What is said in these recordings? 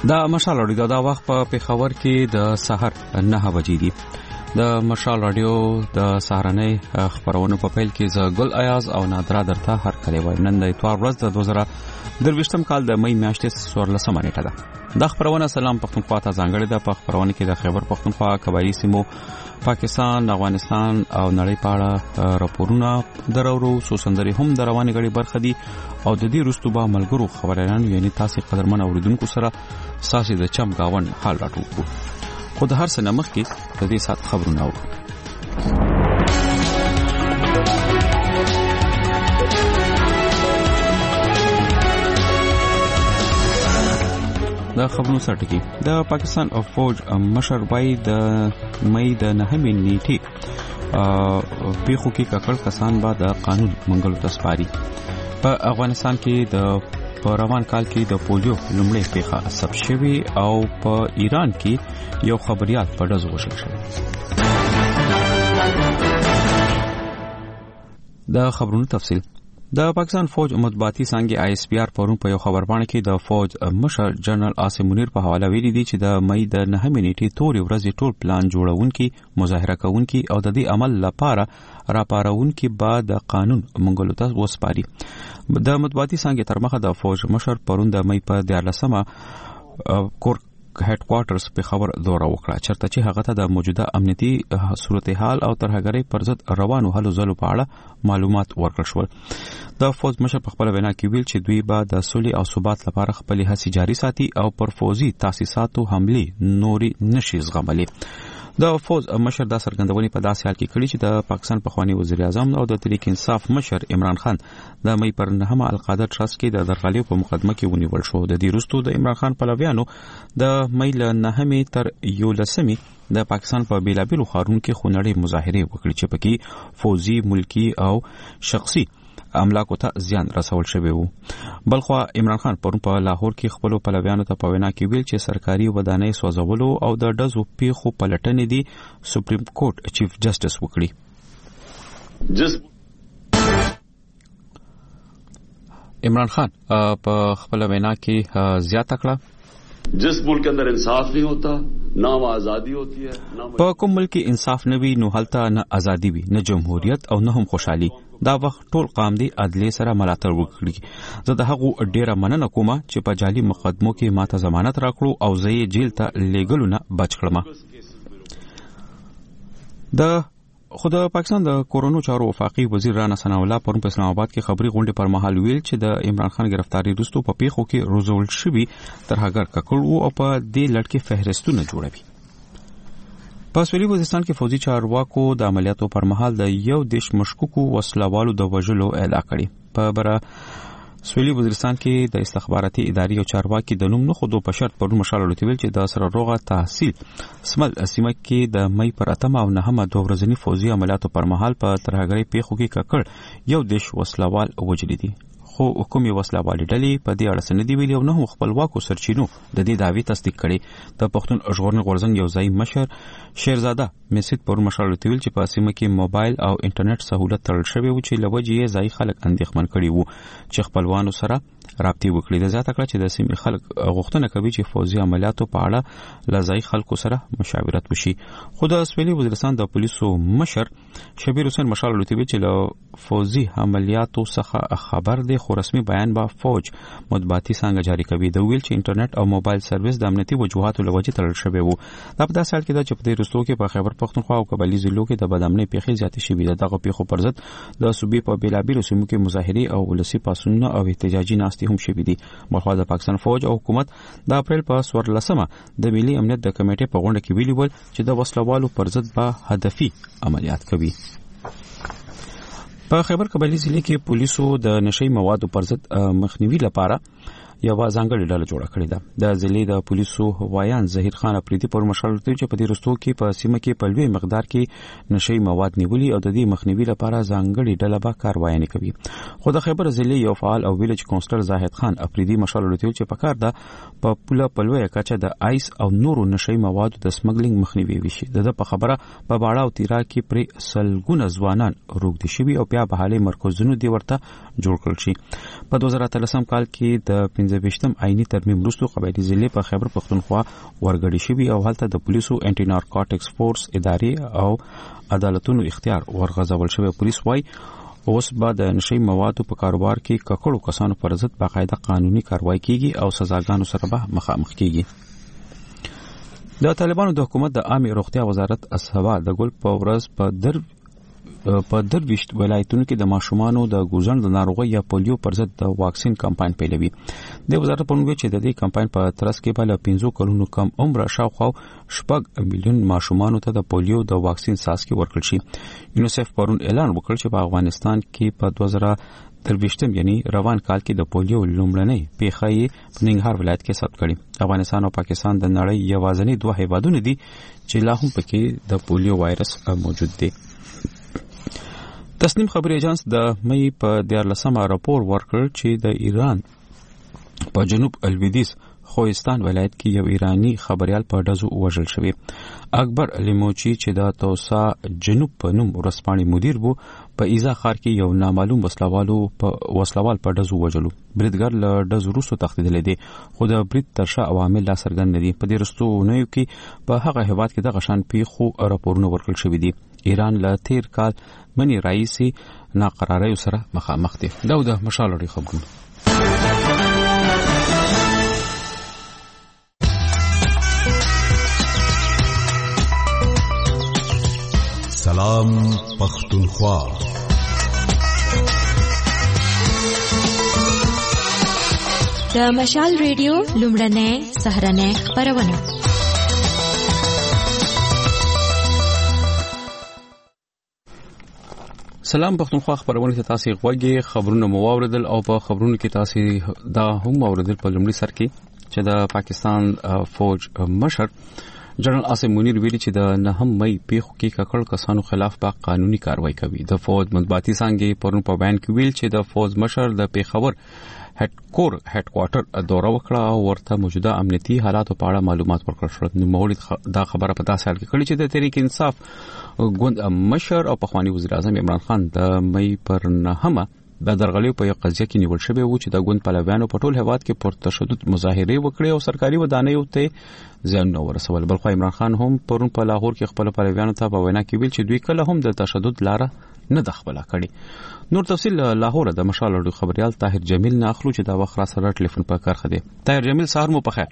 دا مشال رادیو دا وخت په پېښور کې د سحر 9 بجې دي. د مشال رادیو د سهارنۍ خبرونو په پیل کې ز ګل ایاز او نادرا درته هر کله وای. نن د اتوار ورځ د 2023 کال د مې میاشتې 14 نیټه ده. د خبرونه سلام پښتونخوا ته ځانګړې ده. په خبرونه کې د خیبر پښتونخوا قبایلی سیمو، پاکستان، افغانستان او نړۍ په اړه راپورونه درورو سوسندري هم د رواني غړي برخه دي او د دې رستوبه ملګرو خبريان یعنی تاسو قدرمن اوریدونکو سره ساسي د چم گاون حال راټول خو د هر څه نمخ کې د دې سات خبرونه اورو. د خبرونو سرټکی د پاکستان او فوج مشر وای د مې د 9 نیټه پیښو کې ککړ کسان به د قانون منګلو تسپاري. په افغانستان کې د روان کال کې د پولیو لومړی پیښه ثبت شوی او په ایران کې یو خبريال په ډز وشل شوی. د خبرونو تفصیل د پاکستان فوج مطبوعاتي څنګه آی اس پی آر پرون په یو خبرپاڼه کې د فوج مشر جنرال عاصم منیر په حواله ویلي دي چې د مې د 9 نیټې تورې ورځې ټول پلان جوړونکي، مظاهره کوونکي او د دې عمل لپاره راپارونکي بعد د قانون منګلو ته وسپاري. د مطبوعاتي څنګه تر مخه د فوج مشر پرون د مې په 14 کور هډ کوارټرز په خبر دوره وکړه چرته چې هغه ته د موجوده امنیتي صورتحال او ترهګرۍ پر ضد روانو هلو ځلو په اړه معلومات ورکړل شول. د فوج مشر په خپل وینا کې ویل چې دوی به د صلح او ثبات لپاره خپل هڅې جاري ساتي او پر فوزي تاسیساتو حمله نوري نشي زغملي. د فوج مشر دا څرګندونې په داسې حال کې کړي چې د پاکستان پخوانی وزیر اعظم او د تحریک انصاف مشر عمران خان د مې پر 9 القاعده ټرست کې د درغلیو په مقدمه کې ونیول شو. د دې وروسته د عمران خان پلویانو د مې له 9 تر 11 د پاکستان په بیلابیلو ښارونو کې خونړۍ مظاهره وکړي چې پکې فوزي، ملکی او شخصي املاکو ته زیان رسول شوی وو. بلخوا عمران خان پرون په لاهور کې خپل پلویانو ته په وینا کې ویل چې سرکاري ودانۍ سوځولو او د ډزو پیښو پلټنې دي سپریم کورټ چیف جسټس وکړي. عمران خان په خپل وینا کې زیاته کړه जिस मुल्क के अंदर इंसाफ नहीं होता ना वहाँ आजादी होती है. په کوم ملک کې انصاف نه وي نو هلته نه ازادي وي، نه جمهوریت او نه هم خوشحالي. دا وخت ټول قام دی عدالت سره ملاتړ وکړي. زه د هغه ډیره مننه کوم چې په جعلي مقدمو کې ماته ضمانت راکړو او زه یې جیل ته لیګلو نه بچ کړم. د خو د پاکستان د کورونو چارو وفاقي وزیر رانا ثناء الله پرون په اسلام آباد کې خبري غونډه پر مهال ویل چې د عمران خان گرفتاری وروسته په پیښو کې روزول شوی ترهګر ککړ او په دې لړ کې فهرستونه جوړوي. په سویلي وزیرستان کې فوجي چارواکو د عملیاتو پر مهال د یو دیش مشکوکو وسلوالو د وژلو اعلان کړي. په بره سویلي وزیرستان کې د استخباراتي ادارې او چارواکي د نوم نه خودو په شرط پرون مشال لوتیول چې د سره روغه تحصیل سمل سیمه کې د مې پر 8 او 9 دوه ورځنی فوجي عملیاتو پر مهال په ترهګرۍ پیښو کې ککړ یو دیش وسلوال وجلی دي. خو حکومي وسلوالي ډلې په دې اړه سندې ویلي او نه خپلواکو سرچینو د دې دعوی تصدیق کړي. د پښتون ژغورنې غورځنګ یو ځای مشر شیرزاده مسید پر مشال لوتیول چې په سیمه کې موبایل او انټرنیټ سہولت تړل شوی و چې لوجې یې ځای خلک اندېښمن کړي وو چې خپلوانو سره رابطه وکړي. د زیاته کړه چې د سیمې خلک غوښتنه کوي چې فوجي عملیاتو په اړه لځای خلکو سره مشاورت وشي. خو د سویلي وزیرستان د پولیسو مشر شبیر حسین مشال لوتیول چې له فوجي عملیاتو څخه خبر دی خو رسمي بیان با فوج مطبوعاتي څنګه جاری کوي. د ویل چې انټرنیټ او موبایل سرویس د امنیتي وجوهاتو لوجې تړل شوی وو. دا په داسې حال کې ده چې په دې وروستو کې په خیبر پښتونخوا او قبایلی ضلعو کې د بدامنۍ پیښې زیاتې شوې ده. دغه پیښو پر ضد د صوبې په بیلابیلو سیمو کې مظاهرې او ولسي پاڅونونه او احتجاجي ناستې هم شوې دي. بلخوا د پاکستان فوج او حکومت د اپریل په 14 د ملي امنیت د کمیټې په غونډه کې ویلي ول چې د وسلوالو پر ضد به هدفي عملیات کوي. په خیبر قبایلی ضلع کې پولیسو د نشئی موادو پر ضد مخنیوي لپاره یو ځانګړې ډله جوړه کړې ده. د ضلع د پولیسو وایان ظهیر خان افریدي پر مشال ته چې په دې رستو کې په سیمه کې په لوی مقدار کې نشئی مواد نیولي او د دې مخنیوي لپاره ځانګړې ډله به کاروایي کوي. خو د خیبر ضلع یو فعال او ویلج کونسلر زاهد خان افریدي مشال ته چې په کار ده په پوله پلوې کچه د آیس او نورو نشئی موادو د سمګلینګ مخنیوي وشي. د په خبره په باړه او تیرا کې پر سلګونه ځوانان روغدي شوي او بیا به حالي مرکزونو دی ورته جوړ کړل شي. په 2013 کال کې د 15 آئینی ترمیم وروسته قبایلی ضلع په خیبر پختونخوا ورګړی شوی او هلته د پولیسو انټي نارکوټکس فورس ادارې او عدالتونو اختیار ورغځول شوی. پولیس وايي اوس بعد د نشي موادو په کاروبار کې ککړو کسانو پر ضد باقاعده قانوني کاروایی کیږي او سزاګانو سره به مخامخ کیږي. د طالبانو د حکومت د عامه روغتیا وزارت اسوا د ګل په ورځ په درويشت ولایتونو کې د ماشومانو د ګوزن د ناروغي یا پولیو پر ضد د واکسین کمپاین پیلوي. د وزارت په نوم چې د دې کمپاین په ترڅ کې بل 15 کلونو کم عمر شاوخوا 6 میلیون ماشومانو ته د پولیو د واکسین ساسکي ورکړل شي. یونیسف پرون اعلان وکړ چې په افغانستان کې په 2023 یعنی روان کال کې د پولیو لومړنۍ پیښه په ننګرهار ولایت کې ثبت کړي. افغانستان او پاکستان د نړۍ یوازینی دوه هیوادونه دي چې لا هم پکې د پولیو وایرس موجود دي. تسنیم خبري ایجنس د مې په 14 راپور ورکړ چې د ایران په جنوب الویدیز خوستان ولایت کې یو ایرانی خبريال په ډزو وژل شوی. اکبر لیموچی چې د توسا جنوب په نوم ورسپانې مدیر وو په ایزا خار کې یو نامعلوم وسلوال په ډزو وژلو. بریدګر له ډزو وروسته تښتیدلی دی خو د برید ترشا عوامل لا څرګند نه دي. په دې وروستیو کې په هغه هیواد کې دغه شان پیښو راپورونه ورکړل شوي دي. ایران له تیر کال منی رئیسي ناقراری سره مخامخ دي. دا د مشالړي خبرونه. سلام پختونخوا. د مشال ریډیو لومړنۍ سهرنۍ خبرونه. سلام پختونخوا خبرونه ته تاسو غوږی خبرونه مو واوریدل او په خبرونو کې تاسو دا هم واوریدل په لومړي سر کې چې د پاکستان فوج مشر جنرال عاصم منیر ویلي چې د 9 مې پیښو کې ککړ کسانو خلاف به قانوني کاروایی کوي. د فوج مطبوعاتي څنګه پرون په بیان کې ویل چې د فوج مشر د پیښور هډ کوارټر دوره وکړه او ورته موجوده امنیتي حالات په اړه معلومات ورکړل. نو مولد دا خبره په تاسو حال کې کړي چې د تحریک انصاف ګوند مشر او پخوانی وزیر اعظم عمران خان د مې پر 9 د درغلیو په یو قضیه کې نیول شوی و چې د ګوند پلویانو په ټول هیواد کې پر تشدد مظاهره وکړي او سرکاري ودانیو ته ځان نو ورسول. بلخو عمران خان هم پرون په لاهور کې خپل پلویانو ته په وینا کې ویل چې دوی کله هم د تشدد لاره نه د خپل کړي. نور تفصیل لاهور د مشال خبريال طاهر جمیل نه اخلو چې دا وخت را سره ټلیفون په کار خدي. طاهر جمیل سهار مو په خیر.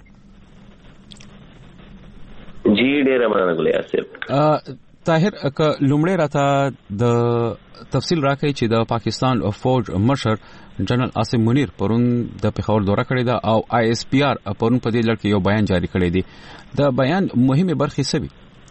جی ډیر مننه ګلیا صاحب. طاهر که لومړی راته د تفصیل راکړي چې د پاکستان فوج مشر جنرال عاصم منیر پرون د پیښور دوره کړې ده او آی اس پی آر پرون په دې لړ کې یو بیان جاری کړی دی. د بیان مهمه برخې څه وي؟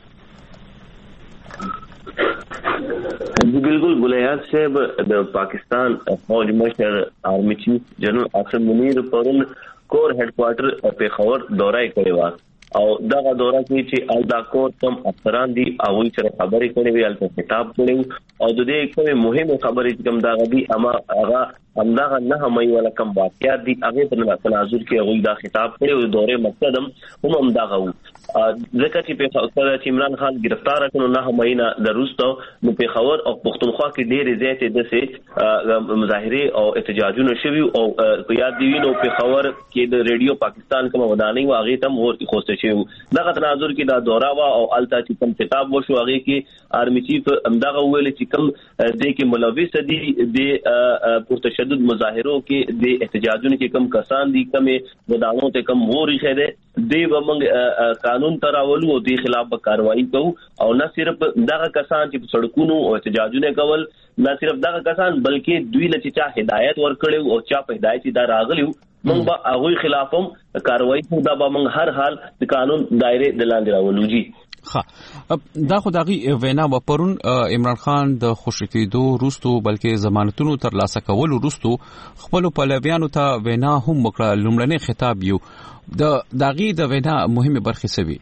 بالکل ګلیا صاحب د پاکستان فوج مشر آرمی چیف جنرال عاصم منیر پرون کور هډ کوارټر پیښور دوره کړې و او دغه دوره کې چې الدا کور کم افسران دي او چې خبرې کړې وی الته کتاب کړو او د دې کومه مهمه خبرې کوم دا غدي اما هغه همدغه 9 مې ولا کم واقعیات دي هغه په تناظر کې هغه دا خطاب کړو دوره مقصد هم دغه وو ځکه چې په عمران خان گرفتار کړو 9 مې د روستو نو په خبر او پښتونخوا کې ډېر زیاتې د مظاهره او احتجاجونه شوي او یاد دی نو په خبر کې د ریډیو پاکستان کوم ودانۍ واغې تم اور خوسته شي دغه تناظر کې دا دوره وا او التا چې کوم خطاب وشو هغه کې آرمی چیف همدغه ویل چې کوم د کې ملوث دي د پرتشدد مظاهرو کې د احتجاجونو کې کم کسان دي کم ودانو ته کم ووري خده دی ومنګ قانون تراولو او دی خلاف کاروائی کوو او نه صرف دغه کسان چې سړکونو او احتجاجونه کول نه صرف دغه کسان بلکې دوی له چې هدایت ورکړي او چا په هدایت دا راغلیو موږ به هغه خلافم کاروائی کوو دا به موږ هر حال د قانون دایره د لاندې راولو جی دا خدایي وینا و پرون عمران خان د خوشکېدو روستو بلکې ضمانتونو تر لاسه کول روستو خپل پلویانو ته وینا هم وکړه. لومړنی خطاب یو د داغي د وینا مهمه برخه سوي.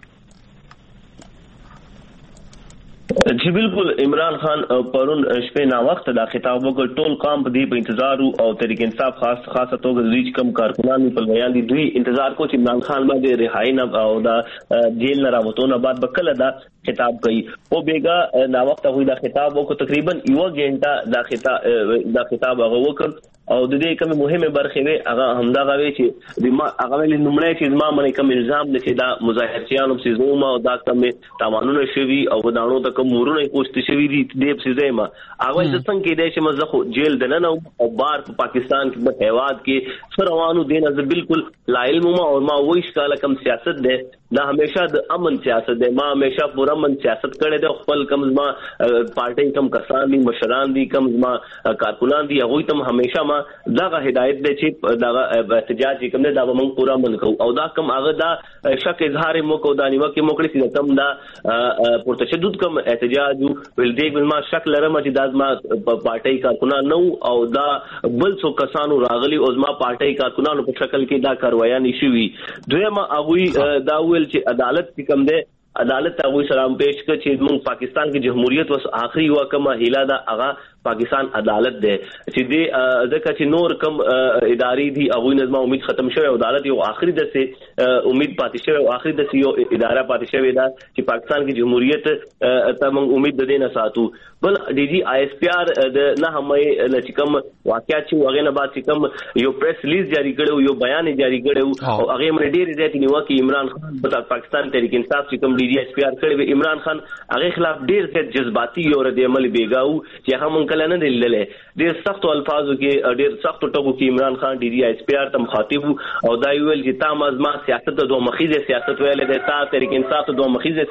جی بالکل عمران خان پرون شپه نا وخت دا خطاب وکړ ټول قوم په دې په انتظار او تحریک انصاف خاصه توګه دوی کم کارکونان په بیان دي دوی انتظار کو چې عمران خان باندې رهایی نه او دا جیل نه راوته نه بعد بکله دا خطاب کوي او بیګا نا وخت هغه دا خطاب وکړ تقریبا 1 غنټه دا خطاب هغه وکړ او د دې کوم مهمه برخه وي هغه همدا غوي چې د ما هغه ولې نمړې چې ما باندې کوم الزام نه چې دا مظاهرچیانو په زوما او دا کوم تاوانونه شوي او ودانو ته کوم ورونه پوسټ شوي دي د په زېما هغه د څنګه کې د شمه زخه جیل دننه او بار په پاکستان کې په هیواد کې سروانو دین از بالکل لا علم ما او ما وایش کاله کوم سیاست ده دا همیشه د امن سیاست ده ما همیشه پور امن سیاست کړي ده خپل کوم ما پارټي کوم کسان دي مشران دي کوم ما کارکونان دي هغه تم همیشه دا هدایت دی چې دا احتجاج کوم دا موږ پورا من کو او دا کوم هغه دا شک اظهار مو کو دا نیو کې موکړي چې کوم دا پرتشدد کوم احتجاج ول دی ما شک لرم چې دا ما پارټي کارکونان نو او دا بل څو کسانو راغلي او ما پارټي کارکونانو په شکل کې دا کاروایی نشوي دویمه هغه دا ول چې عدالت کوم دی عدالت هغه سلام پیش کړ چې موږ پاکستان کې جمهوریت وس اخري وکمه هیله دا هغه پاکستان عدالت ده چې دې ځکه چې نور کم اداري دي هغه نظم امید ختم شوی عدالت یو اخري د سه امید پاتې شوی او اخري د یو اداره پاتې شوی دا چې پاکستان کې جمهوریت ته موږ امید د دې نه ساتو بل ډي جي آی اس پی آر د نه همې چې کوم واقعیت چې هغه نه بعد چې کوم یو پریس ریلیز جاری کړو یو بیان جاری کړو او هغه من ډېر زیات نیو کې عمران خان په پاکستان تحریک انصاف چې کوم ډي جي آی اس پی آر کړو عمران خان هغه خلاف ډېر زیات جذباتي او رد عمل بیګاو چې هغه کله نه دللې ډېر سخت الفاظو کې ډېر سخت ټکو کې عمران خان ډي جي آی اس پی آر ته مخاطب او دا ویل چې تا مزما سیاست د دوه مخیزه سیاست ویل دی تا تحریک انصاف د دوه مخیزه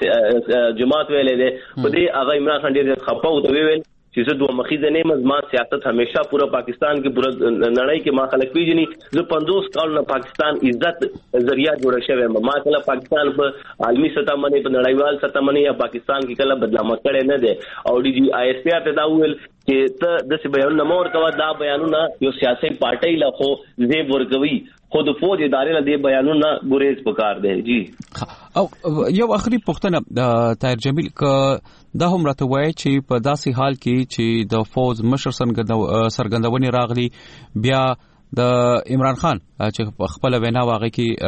جماعت ویل دی په دې هغه عمران خان ډېر خپه او ویل چې زه دوه مخیزه نه مزما سیاست همیشه پورا پاکستان کې پورا نړۍ کې ما خلک پیژني زه 50 کال نه پاکستان عزت ذریعہ جوړ شوی ما کله پاکستان په عالمي سطح باندې په نړیوال سطح باندې یا پاکستان کې کله بدنامه کړي نه دي او ډي جي آی اس پی آر ته دا ویل چې ته د څه بیان نمور کوا دا بیانونه یو سیاسي پارټي له خو زیب ورګوي خود فوج ادارې له دې بیانونه ګریز پکار دی جی او یو اخري پوښتنه طاهر جمیل ک دا هم راته وایي چې په داسې حال کې چې د فوج مشر سرګندونې راغلي بیا د عمران خان چې خپل وینا واغې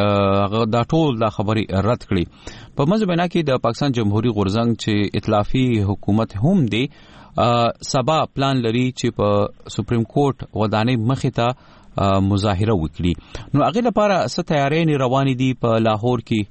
کې دا ټول دا خبري رد کړي په مزبنا کې د پاکستان جمهوریت غورځنګ چې ائتلافي حکومت هم دی سبا پلان لري چې په سپریم کورټ ودانې مخې ته مظاهره وکړي نو هغه لپاره څه تیارې روانې دي په لاهور کې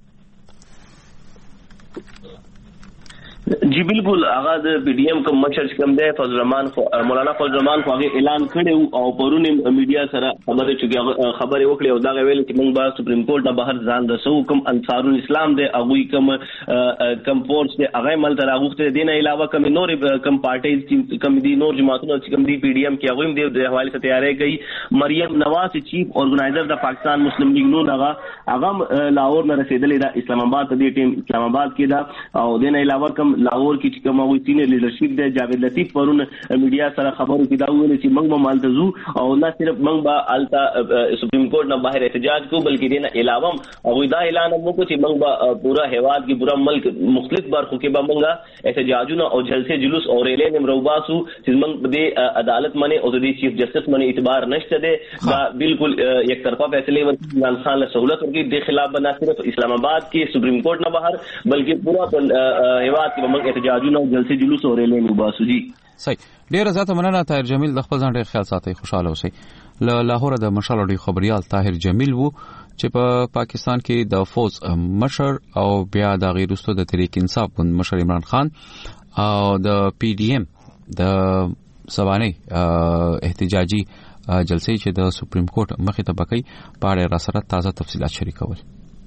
جی بالکل هغه د پی ډی ایم کوم مشر کوم دی فضل الرحمن مولانا فضل الرحمن هغه اعلان کړو او پرونه میډیا سره خبرې چې خبرې وکړي او دا ویل چې موږ به سپریم کورټ نه بهر ځان رسو کوم انصار الاسلام دی هغه کوم فورس دی هغه مل تر هغه دینه علاوه کوم نور کوم پارټي کوم دي نور جماعتونو چې کوم دي پی ډی ایم کې هغه هم د حواله ته تیارې کوي مریم نواز چیف اورګنایزر د پاکستان مسلم لیگ نون هغه لاهور نه رسیدلې دا اسلام آباد د ټیم اسلام آباد کې دا او دینه علاوه کوم لاهور کې چې کوم وي سینیئر لیډرشپ دی جاوید لطیف پرون میډیا سره خبرو کې دا ویل چې موږ به مالتزو او نه صرف موږ به التا سپریم کورټ نه بهر احتجاج کو بلکې دینه علاوه او دا اعلان هم وکړي چې موږ به پورا هیواد کې پورا ملک مختلف برخو کې به موږ احتجاجونه او جلسه جلوس او ریلې نیم روباسو چې موږ د عدالت باندې او د چیف جسټس باندې اعتبار نشته دی دا بالکل یک طرفه فیصله ورکړي عمران خان له سہولت ورکړي د خلاف نه صرف اسلام آباد کې سپریم کورټ نه بهر بلکې پورا هیواد کې موږ احتجاجونه او جلسه جلوس او ریلې مباسو جی صحیح ډیر زیاته مننه طاهر جمیل د خپل ځان ډیر خیال ساتي خوشاله اوسئ له لاهور د مشال اړي خبريال طاهر جمیل وو چې په پاکستان کې د فوج مشر او بیا د غیرستو د تحریک انصاف ګوند مشر عمران خان او د پی ډی ایم د سبانه احتجاجي جلسې چې د سپریم کورټ مخې ته بکې په اړه را سره تازه تفصيلات شریکول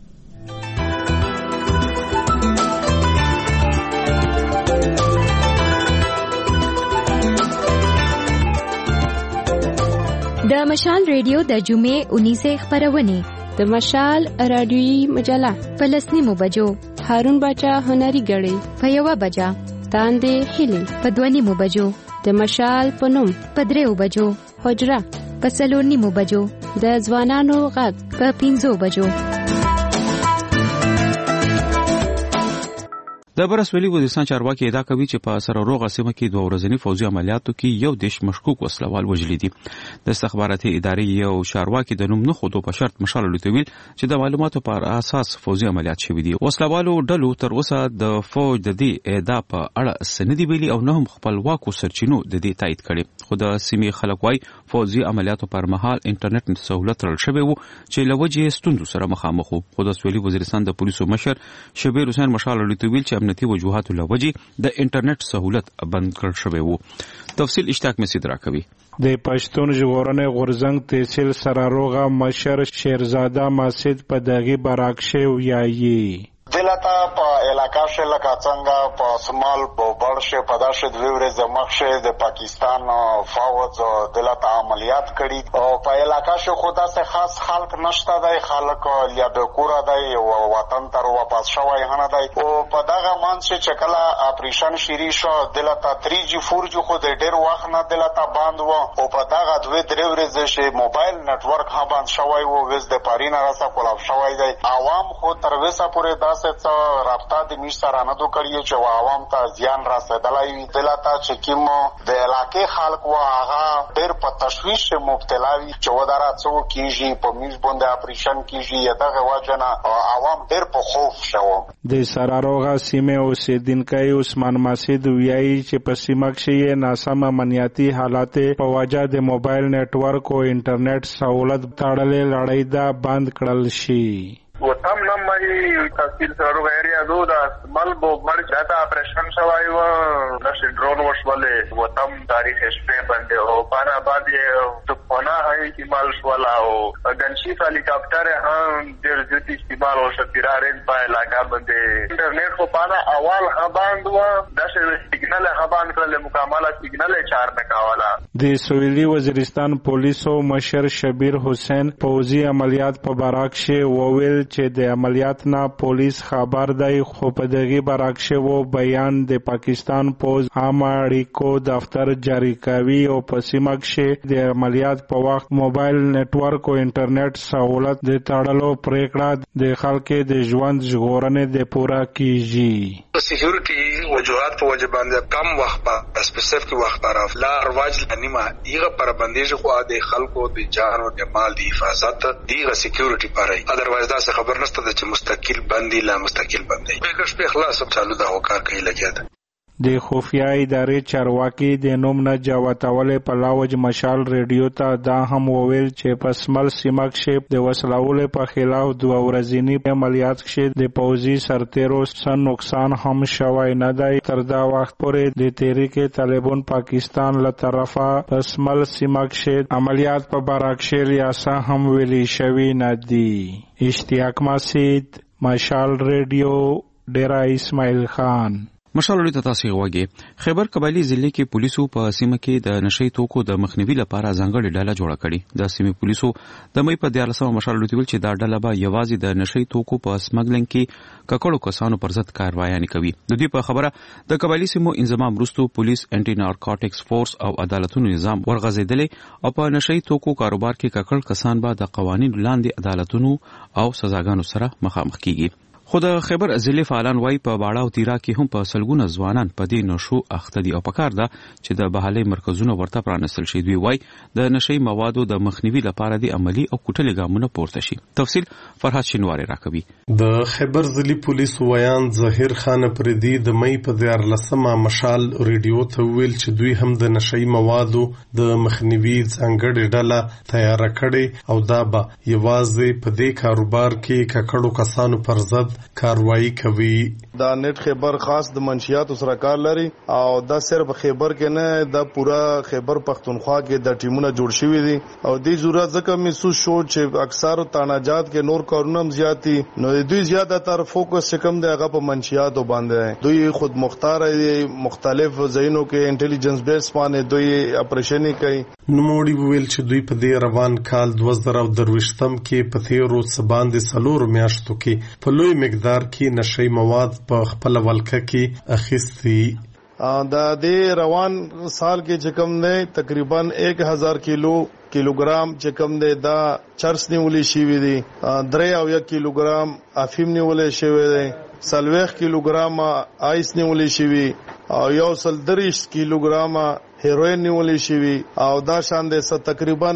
د مشال ریډیو د جمعې 19 خبرونه د مشال رادیوي مجله فلسطیني بجو هارون باچا هنري غړي فیوا بجا تاندې هلي پدونی بجو د مشال پنوم پدریو بجو حجره پسلونی بجو د ځوانانو غږ په 5 بجو د برسولي وزیرستان چارواکي ادعا کوي چې په سرروغه سیمه کې 2 ورځنی فوجي عملیاتو کې یو دیش مشکوک وسلوال وژل دي. د استخباراتي ادارې یو چارواکي د نوم نه خودو په شرط مشال لټویل چې د معلوماتو پر اساس فوجي عملیات شوي دي. وسلوالو ډلو تر اوسه د فوج د دې ادعا په اړه سندې ویلي او نه هم خپلواکو سرچینو د دې تایید کړي. خو د سیمې خلک وايي فوجي عملیاتو پر مهال انټرنیټ سہولت رل شوی وو چې لوجې ستوندو سره مخامخ وو. خو د سویلي وزیرستان د پولیسو مشر شبیر حسین مشال لټویل چې امنیتي وجوهاتو لوجې د انټرنیټ سہولت بند کړل شوی وو. تفصیل اشتاق مسید راکوي. د پښتون ژغورنې غورځنګ تحصیل سراروغه مشر شیرزاده مسجد په دغه براکشه ویایي دلته په علاقہ شې لکه څنګه په سمال بوبړ شې پداشه د ورځ مخشه د پاکستان فوج دلته عملیات کړي او په علاقہ شې خدا سه خاص خلک نشته دی خلک یا د کورا دی او وطن تر واپس شوی هنه دی او په دغه مانڅ چې کله اپریشن شری شو دلته 3G 4G خو د ډیر وخت نه دلته باند وو او په دغه دوه درې ورځې چې موبایل نتورک ها باند شوی وو وز د پارینه راسه کولاو شوی دی عوام خو تر وسه پورې څه رابطه د میش سره نه دوه کړی چې عوام ته زیان رسیدلای وي دلته چې کوم د علاقې خلک و هغه ډېر په تشویش مبتلا وي چې ودارا څو کیږي په میش باندې اپریشن کیږي دغه وجنه عوام ډېر په خوف شو. د سراروغه سیمه اوسیدونکو عثمان مسجد ویایي چې په سیمه کې ناسم امنیتي حالات په وجه د موبایل نتورک او انټرنیټ سہولت تړلې لړۍ دا بند کړل شي. وتم نمبر تحصیل سرروغه ایریا دو دا مل بوبر جاتا اپریشن شوای و نش ډرون وشولې وتم تاریخ شپه باندې او پانا بعد تو پنا ہے استعمال شولا او گنشی هلیکاپټر هم ډېر ځتی استعمال او شتیرارین په علاقہ باندې انټرنیټ کو پانا اول هباند و داش سیګنل هباند کړل مکمل سیګنل چار نه کاوالا. د سویلي وزیرستان پولیسو مشر شبیر حسین فوجي عملیات په براکشه وویل چې د عملیات نه پولیس خبر دی خو په دغه براکشه وو بیان د پاکستان پوز عامه اړیکو دفتر جاری کوي او په سیمه کې د عملیات په وخت موبایل نتورک او انټرنیټ سہولت د تړلو پریکړه د خلکو د ژوند ژغورنې د پورا کیږي. سکیورټي وجوهات په وجه باندې کم وخت په سپیسیفیک وخت طرف لا رواج لنیمه یغه پر بندیج خو د خلکو د جان او د مال د حفاظت دیغه سکیورټي پاره ادروایز دا خبر نشته چې مستقل بندي لا مستقل بندي به شپه خلاص چالو دا وکړ کوي لګیدا. د خفیه ادارې چارواکي د نوم نه جواتولې په لاوج مشال ریډیو ته دا هم وویل چې په سمل سیمه کې د وسلوالو په خلاف 2 ورځنی عملیات کې د پوځي سرتیرو سن نقصان هم شوی نه دی. تر دا وخت پورې د تحریک طالبان پاکستان له طرفه په سمل سیمه کې عملیات په براکشه ریاسه هم ویلي شوی نه دی. اشتیاق مسید مشال ریډیو ډیرا اسماعیل خان. مشال ته تاسو غوږی خیبر قبایلی ضلع کې پولیسو په سیمه کې د نشئی توکو د مخنیوي لپاره ځانګړې ډله جوړه کړې. د سیمې پولیسو د مې په 14 مشال لټول چې دا ډله به یوازې د نشئی توکو په سمګلینګ کې ککړو کسانو پر ضد کاروایي کوي. د دې په خبره د قبایلی سیمو انضمام وروسته پولیس انټي نارکوټکس فورس او عدالتونو نظام ورغځېدلې او په نشئی توکو کاروبار کې ککړ کسان به د قوانینو لاندې عدالتونو او سزاګانو سره مخامخ کیږي. خو د خیبر ضلع فعالان وایي په باړه او تیرا کې هم په سلګونه ځوانان په دې نشو اخته دي او پکار ده چې د بهالي مرکزونو ورته پرانستل شي. دوی وایي د نشئی موادو د مخنیوي لپاره د عملی او کوټلې ګامونه پورته شي. تفصیل فرحات شینواری راکوي. د خیبر ضلع پولیس ویان ظاهر خان پردي د مې په 14 مشال ریډیو ته ویل چې دوی هم د نشئی موادو د مخنیوي ځانګړې ډله تیار کړي او دا به یوازې په دې کاروبار کې ککړو کسانو پر ضد کاروایی کوي. دا نت خیبر خاص د منشیات سره کار لري او دا صرف خیبر کې نه دا پورا خیبر پختونخوا کې د ټیمونه جوړ شوي دي او دې ضرورت ځکه محسوس شو چې اکثر تاناجات کې نور کارونه زیاتی نو دوی زیاده تر فوکس کم دی هغه په منشیات باندې. دوی خود مختار دي مختلف ځایونو کې انټيليجنس بیس باندې دوی اپریشن کوي. نوموړي ویل چې دوی په دې روان کال 2023 کې په تیرو سباندې سلور میاشتو کې په لوی مقدار کې نشئی مواد په خپل ولکه کې اخیستي. دا د روان سال کې چې کوم نه تقریبا 1000 کیلوګرام چې کوم دی دا چرس نیولې شوی دی 3 کیلوګرام افیم نیولې شوی دی 40 کیلوګرام آیس نیولې شوی او 130 کیلوګرام هیروین نیولې شوی او دا شان د تقریبا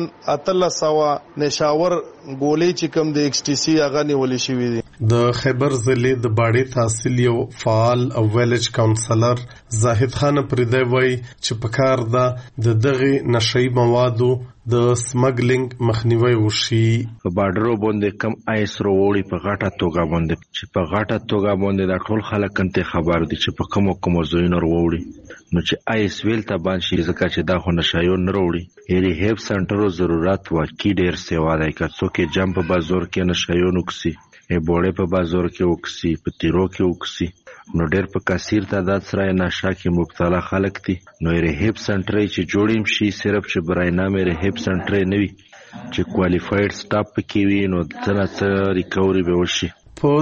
300 نشاور ګولې چې کوم د XTC هغه نیولې شوی دي. د خیبر ضلع د باړې تحصیل یو فعال او ویلج کاونسلر زاهد خان پردی وای چې په کار ده دغه نشئی موادو د سمګلینګ مخنیوي وشي. په بارډرو باندې کم آیس وروړي په غاټه توګه باندې چې په غاټه توګه باندې د ټول خلک انته خبر دي چې په کوم ځایونو وروړي نو چې آیس ویل ته باندې شي ځکه چې دا خو نشایو نه وروړي. هری هیپ سنټرو ضرورت واقعي ډیر سیوا دی که څوک جمپ بازار کې نشایو نوکسي بوړې په بازار کې وکسي په تیرو کې وکسي نو ډېر په کثیر تعداد سره نشه کې مبتلا خلک دي. نو ریهب سنټر چې جوړیم شي صرف چې برای نامه ریهب سنټر نه وي چې کوالیفاید سټاف کې وي نو څنګه ریکوري به وشي. په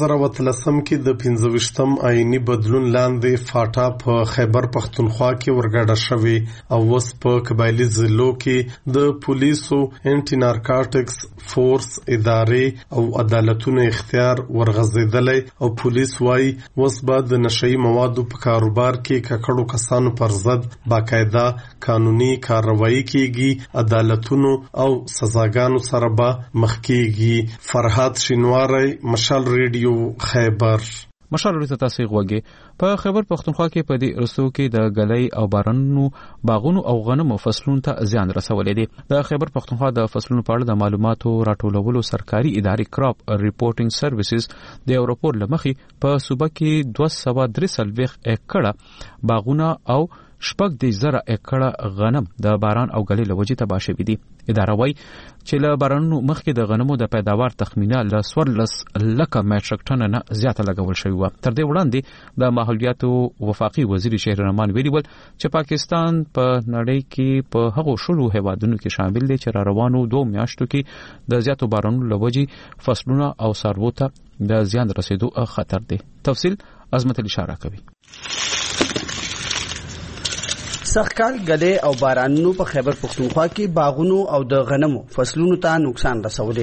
2013 کې د 25م آئینی بدلون لاندې فاټا په خیبر پختونخوا کې ورګډه شوې او اوس په قبایلی ضلعو کې د پولیسو انټي نارکاټکس فورس ادارې او عدالتونو اختیار ورغځېدلې او پولیس وايي اوس به د نشئی موادو په کاروبار کې ککړو کسانو پر ضد باقاعده قانوني کاروایی کیږي عدالتونو او سزاګانو سره به مخ کیږي. فرحات شینواری مشال ریډیو خیبر. مشال ورته تاسو غوږی په خیبر پختونخوا کې په دې رسو کې د غلۍ او بارانو باغونو او غنمو فصلونو ته زیان رسولې دي. د خیبر پختونخوا د فصلونو په اړه د معلوماتو راټولولو سرکاري ادارې کراپ ریپورټینګ سرویسز د یورپور لمخې په صوبه کې 243 ایکړه باغونه او 10,000 ایکړه غنم د باران او غلۍ له وجې تباه شوي دي. اداره وايي چې له بارانونو مخکې د غنمو د پیداوار تخمینه له 14 لکه میټریک ټن نه زیاته لګول شوی و. تر دې وړاندې د ماحولیاتو وفاقي وزیر شهر رحمان ویلي ول چې پاکستان په نړۍ کې په هغو شلو هیوادونو کې شامل دی چې را روانو 2 میاشتو کې د زیاتو بارانونو له وجې فصلونه او څاروو ته د زیان رسیدو خطر دی. تفصیل عظمت علی اشاره کوي. سخکال غلې او بارانونو په خیبر پختونخوا کې باغونو او د غنمو فصلونو ته نقصان رسولی.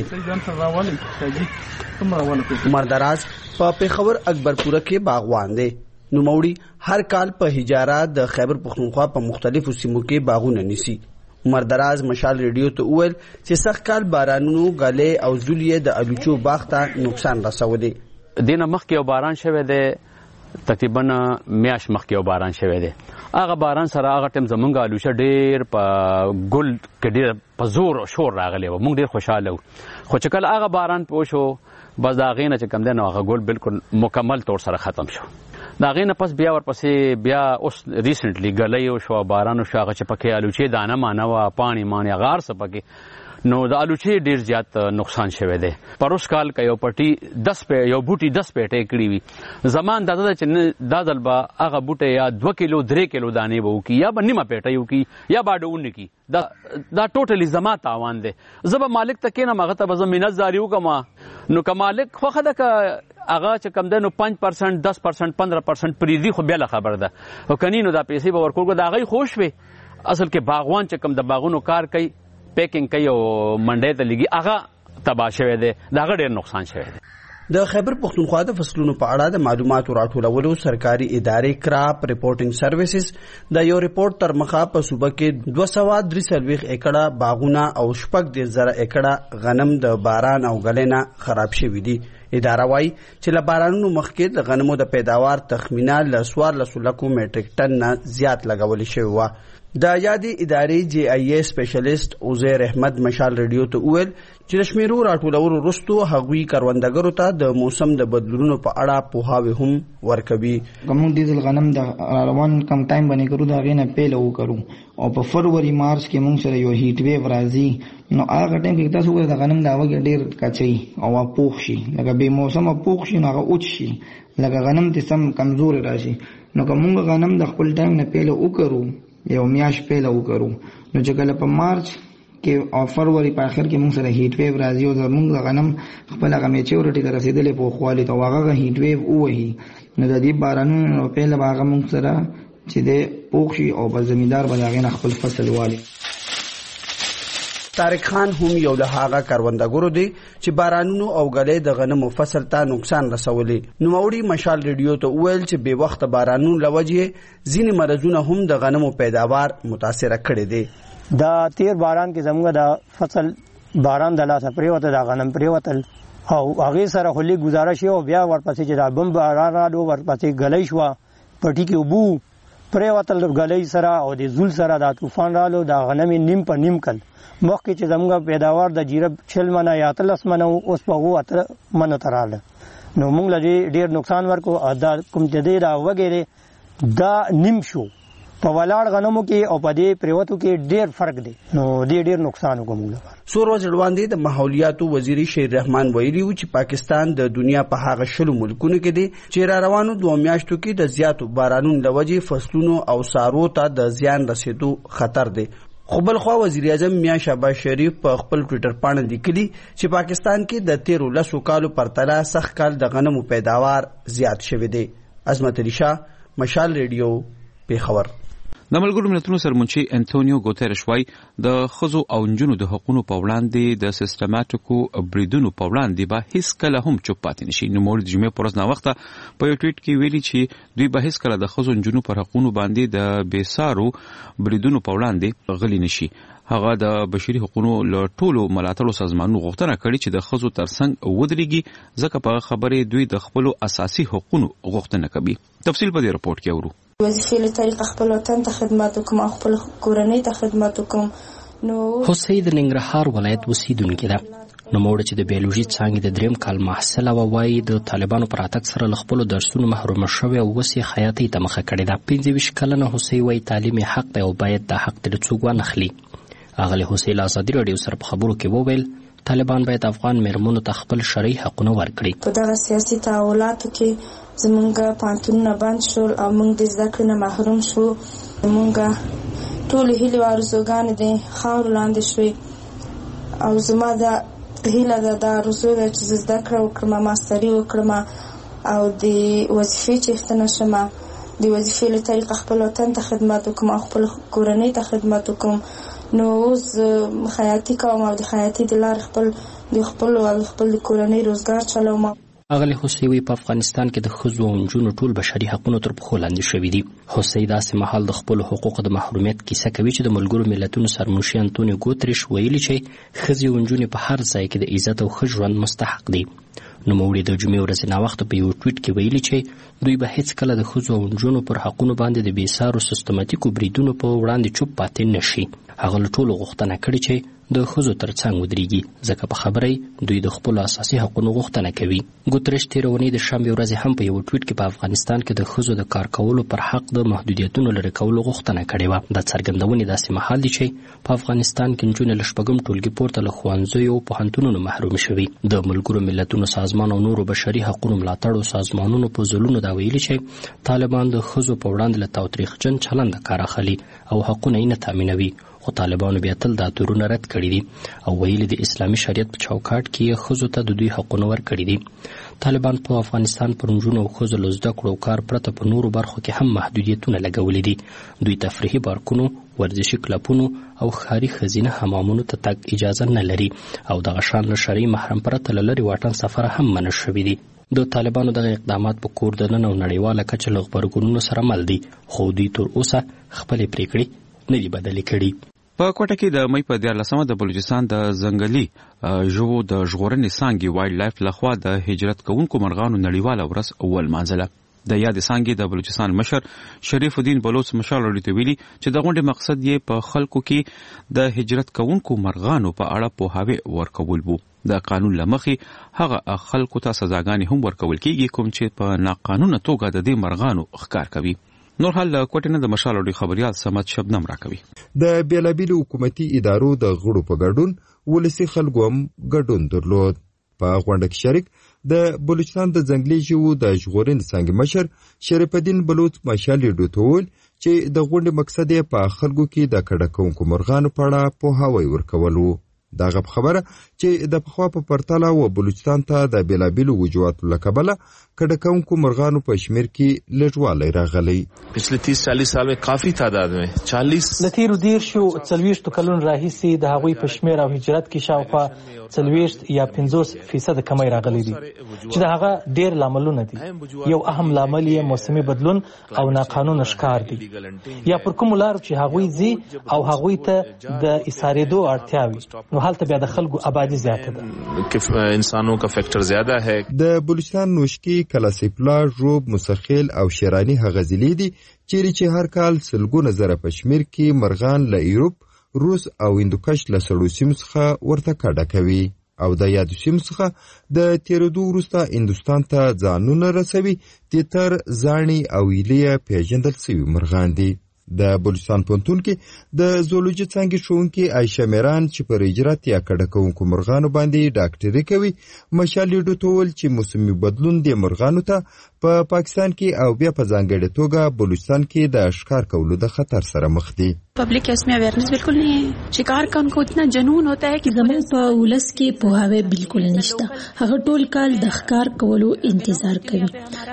مردراز په پیښور اکبرپوره کې باغوان دی. نوموړي هر کال په هجاره د خیبر پختونخوا په مختلفو سیمو کې باغونه نیسي. مردراز مشال ریډیو ته وویل چې سخکال بارانونو غلې او زولیه د الوچو باغ ته نقصان رسولی. دینه مخکې یو باران شوی دی تقریبا میاش مخکې یو باران شوی دی. هغه باران سره هغه ټیم زمونږ الوچه ډېر په ګل کې ډېر په زور او شور راغلی و. موږ ډېر خوشحاله وو خو چې کله هغه باران پوه شو بس د هغې نه چې کوم دی نو هغه ګل بالکل مکمل طور سره ختم شو. د هغې نه پس بیا ورپسې بیا اوس ریسنټلی ګلی وشوه باران وشو هغه چې پکې الوچې دانه مانه وه پاڼې مانې هغه هر څه پکې نو د الوچې ډیر زیات نقصان شوی دی. پروس کال که یو پټي یو بوټي 10 پیټې کړي وي زمان دا چې دا ځل به هغه بوټی یا 2 کیلو 3 کیلو دانې به وکړي یا به نیمه پیټه یې وکړي یا به ډونه کړي. دا ټوټلی زما تاوان دی. زه به مالک ته کښېنم هغه ته به زه منتظاري وکړم نو که مالک خوښه ده که هغه چې کم دی نو 5% 10% 15% پرېږدي خو بیا له خبر ده خو که نه نو دا پیسې به ورکوړو د هغه خوش وي. اصل کې باغوان چې کم د باغونو کار کوي پیکینګ کوي او منډۍ ته لګي هغه تباه شوی دی د هغه ډېر نقصان شوی دی. د خیبر پختونخوا د فصلونو په اړه د معلوماتو راټولولو سرکاري ادارې کراپ ریپورټینګ سرویسز د یو ریپورت تر مخه په صوبه کې 243 ایکړه باغونه او 10,000 ایکړه غنم د باران او غلې نه خراب شوي دي. اداره وايي چې له بارانونو مخکې د غنمو د پیداوار تخمینه له 14 لکو میټریک ټن نه زیات لګول شوی و. د یادې ادارې GIA سپیشلیست عزیر احمد مشال ریډیو ته وویل چې د شمیرو راټولولو وروستو هغوی کروندګرو ته د موسم د بدلونونو په اړه پوهاوی هم ورکوي. موږ ډیزل غنم د روان کم ټایم باندې کړو د هغې نه پیل وکړو او په فروری مارچ کې موږ سره یو هیټ ویو راځي نو هغه ټایم کې تاسو وګورئ د غنم د هوا ډېر کچوي او پوخ شي لکه بې موسمه پوخ شي نو هغه اوچ شي لکه غنم ته سم کمزوري راشي. نو که موږ غنم د خپل ټایم نه پیل وکړو یو میاش پیل وکړو نو چې کله په مارچ کې او فروری په اخر کې موږ سره هیټ ویو راځي او زموږ غنم خپل هغه میچورټي ته رسیدلې په خوالي ته هغه هیټ ویو ووهي نو د دې بارانونو پیل به هغه موږ سره چې د پوخ شي او په زمیندار به د هغې نه خپل فصل والي. طارق خان هم یو له هغه کروندګرو دی چې بارانونو او غلې د غنمو فصل ته نقصان رسولي. نوموړي مشال ریډیو ته وویل چې بې وخت بارانونو لوجه ځینې مرزونه هم د غنمو پیداوار متاثر کړي دي. دا تیر باران کې زموږ د فصل باران د لاسه پریوته د غنم پریوتل او هغه سره خلی گزارش او بیا ورپسې چې دا بم باران راډو ورپسې غلې شو پټی کې وبو پریوتل غلې سره او د زول سره د طوفان رالو د غنم نیم په نیم کل مخکې چې زموږ پیداوار د جیرب 6 منه یا 13 منه اوس په 7 منه تراله نو موږ لدی ډیر نقصان ورکو ادا کوم چې دا وګړي دا نیم شو په ولاړ غنمو کې او په دې پریوتو کې ډیر فرق دی نو ډیر نقصان وکړو. سور وزیرواندې د ماحولیاتو وزیر شیر رحمان ویلي و چې پاکستان د دنیا په هغه شلو ملکونو کې دی چې را روانو 2 میاشتو کې د زیاتو بارانونو لوجې فصلونو او سارو ته د زیان رسیدو خطر دی. خو بل خوا وزیر اعظم میاں شهباز شریف په خپل ټوئیټر باندې لیکلي چې پاکستان کې د 13 کالو پرتله سخت کال د غنمو پیداوار زیات شوی دی. عظمت علي شاه، مشال ریډیو، پیښور. د ملګرو ملتونو سرمنشي انټونیو ګوتریش وايي د خزو او نجونو د حقوقو په وړاندې د سیستماتیکو بریدونو په وړاندې به هیڅ کله هم چوپ پاتې نشي. نو مورد جمعې پرځ نه وخته په یو ټویټ کې ویلي چې دوی به هیڅ کله د خزو نجونو پر حقوقو باندې د بیسارو بریدونو په وړاندې غلي نشي. هغه د بشري حقوقو له ټولو ملاتړو سازمانونو غوښتنه کړې چې د خزو ترڅنګ ودرېږي ځکه په خبرې دوی د خپل اساسي حقوقو غوښتنه کوي. تفصیل په دې رپورت کې اورو. وظیفې له طریقه خپل وطن ته خدمت وکم او خپل کورنۍ ته خدمت وکم. نو حسین د ننګرهار ولایت اوسیدونکې ده. نو موږ چې د بیولوژي څانګې د دریم کال محصل او وایي د طالبانو پر اتک سره له خپل درسونو محروم شوی او وسې خیاطۍ ته مخه کړې ده. 25 کلنه حسین وایي تعلیم حق دی او باید د حق تر څوک ونخلي. اغلی حسین ازادي راډیو سره په خبرو کې وویل طالبان باید افغان میرمنو ته خپل شرعي حقونه ورکړي. په دغه سیاسي تحولاتو کې زمونږ پانتونونه بند شول او موږ د زده کړې نه محروم شو. زمونږ ټولې هیلې او ارزوګانې د خاورو لاندې شوې او زما د هیله ده دا ارزو ده چې زه زده کړه وکړم، ماستري وکړم او د وظیفې چیښتنه شم، د وظیفې له طریقه خپل وطن ته خدمت وکړم او خپل کورنۍ ته خدمت وکړم. نو اوس خیاطي کوم او د خیاطي د لارې خپل د کورنۍ روزګار چلوم. اغلی حسین په افغانستان کې د ښځو او نجونو ټول بشري حقونه تر پښو لاندې شوي دي. حسین داسې مهال د خپلو حقوقو د محرومیت کیسه کوي چې د ملګرو ملتونو سرمنشي انټونیو ګوتریش ویلي چې ښځې او نجونې په هر ځای کې د عزت او ښه ژوند مستحق دي. نوموړي د جمعې ورځې ناوخته په یو ټویټ کې ویلي چې دوی به هیڅ کله د ښځو او نجونو پر حقونو باندې د بېسارو سیستماتیکو بریدونو په وړاندې چوپ پاتې نشي. هغه له ټولو غوښتنه کړې چې د ښځو ترڅنګ ودرېږي ځکه په خبره دوی د خپلو اساسي حقونو غوښتنه کوي. ګوتریش تېره اونۍ د شنبې ورځې هم په یو ټویټ کې په افغانستان کې د ښځو د کار کولو پر حق د محدودیتونو لرې کولو غوښتنه کړې وه. دا څرګندونې داسې مهال دي چې په افغانستان کې نجونې له 6 ټولګي پورته له ښوونځیو او پوهنتونونو محروم شوي. د ملګرو ملتونو سازمان او نورو بشري حقونو ملاتړو سازمانونو په ځلونو دا ویلي چې طالبان د ښځو په وړاندې له تاوتریخجن چلنده کار اخلي او حقونه یې نه تامینوي. خو طالبانو بیا تل دا تورونه رد کړي دي او ویلي د اسلامي شریعت په چوکاټ کې ښځو ته د دوی حقونه ورکړي دي. طالبان په افغانستان پر نجونو او ښځو له زده کړو کار پرته په نورو برخو کې هم محدودیتونه لګولي دي. دوی تفریحي پارکونو، ورزشي کلبونو او ښاري ښځینه حمامونو ته تګ اجازه نه لري او دغه شان له شرعي محرم پرته له لرې واټن سفره هم منع شوي دي. د طالبانو دغه اقدامات په کور دننه او نړیواله کچه له غبرګونونو سره مل دي خو دوی تر اوسه خپلې پریکړې نه دي بدلې کړي. په کوټه کې د مې په 14 د بلوچستان د ځنګلي ژوو د ژغورنې څانګې وایلډ لایف لخوا د هجرت کوونکو مرغانو نړیواله ورځ ولمانځله. د یادې څانګې د بلوچستان مشر شریف الدین بلوچ مشال راډیو ویلي چې د غونډې مقصد یې په خلکو کې د هجرت کوونکو مرغانو په اړه پوهاوی ورکول وو. د قانون لمخې هغه خلکو ته سزاګانې هم ورکول کیږي کوم چې په ناقانونه توګه د دې مرغانو ښکار کوي. نور حال کوټنه د مشال اوري خبريال سمات شبنم راکوي. د بیلابیلو حکومتي ادارو د غړو په ګډون ولسی خلکو هم ګډون درلود. په غونډه کې شریک د بلوچستان د ځنګلي ژوو د ژغورنې څانګې مشر شریف الدین بلوچ مشال راډیو ته وویل چې د غونډې مقصد یې په خلکو کې د کډه کوونکو مرغانو په اړه پوهاوی ورکول و. دغه خبره چې د پخوا په پرتله و بلوچستان ته د بیلابیلو وجوهاتو له کبله کډکونکو مرغانو په شمیر کې لږوالی راغلی. पिछले 30-40 साल में काफी तादाद में 40 د تیرو 40 کلونو راهیسې د هغوی په شمیر او هجرت کې شاوخوا 40 یا 50% کمی راغلی دي چې د هغه ډیر لاملونه دي. یو اهم لامل یې موسمي بدلون او ناقانونه ښکار دي یا پر کوم لار چې هغوی ځي او هغوی ته د ایسارېدو اړتیا وي نو هلته بیا د خلکو آبادي زیاته ده. انسانو کا فیکٹر زیاده ہے. د بلوچستان نوشکی کلاسیپلا ژوب مسخیل او شیرانی هغه ضلعې دي چیرې چې هر کال سلګونه زره په شمیر کې مرغان له ایروپ روس او هندوکش له سړو سیمو څخه ورته کډه کوي او د یادو سیمو څخه د تیرېدو وروسته هندوستان ته ځانونه رسوي. تیتر، زاڼې او ایلیا پیژندل شوي مرغان دي. د بلوچستان پوهنتون کې د زولوجي څانګې ښوونکې عایشه میران چې پر هجرت یا کډه کوونکو مرغانو باندې ډاکټري کوي مشال لیډو ته وویل چې موسمي بدلون د مرغانو ته په پاکستان کې او بیا په ځانګړې توګه بلوچستان کې د ښکار کولو د خطر سره مخ دي. पब्लिक है उसमें अवेयरनेस बिल्कुल नहीं है. शिकार का उनको इतना जुनून होता है कि زمون په ولس کې پوهاوی بالکل نشته. هغه ټول کال د ښکار کولو انتظار کوي.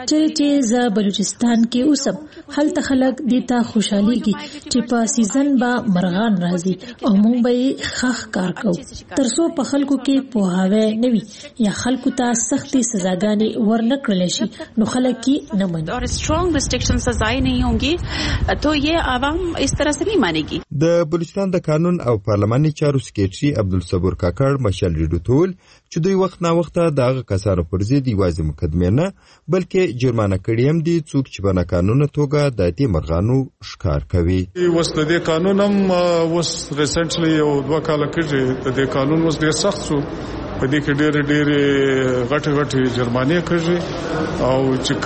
چې ز بلوچستان کې اوسم هلته خلک دیتا خوشحاليږي چې په سیزن با مرغان راځي او مونږ به خخ کار کوو. ترڅو په خلکو کې پوهاوی نوي یا خلکو ته سختي سزاګانې ورنکړل شي نو خلک کې نه مني. और स्ट्रांग रिस्ट्रिक्शन सजाएं नहीं होंगी तो ये आवाम इस तरह से नहीं د بلوچستان د قانون او پارلماني چارو سکریټري عبدالصبور کاکړ مشال لیډو ته وویل چې دوی وخت نا وخت دغه کسانو پر ضد یوازې مقدمه نه بلکې جرمانه کړي هم دي څوک چې په ناقانونه توګه د دې مرغانو ښکار کوي. اوس د دې قانون هم اوس ریسنټلی یو 2 کال کې د دې قانون اوس ډیر سخت شو. په دې کې ډېر غټ جرمانه کړي او چې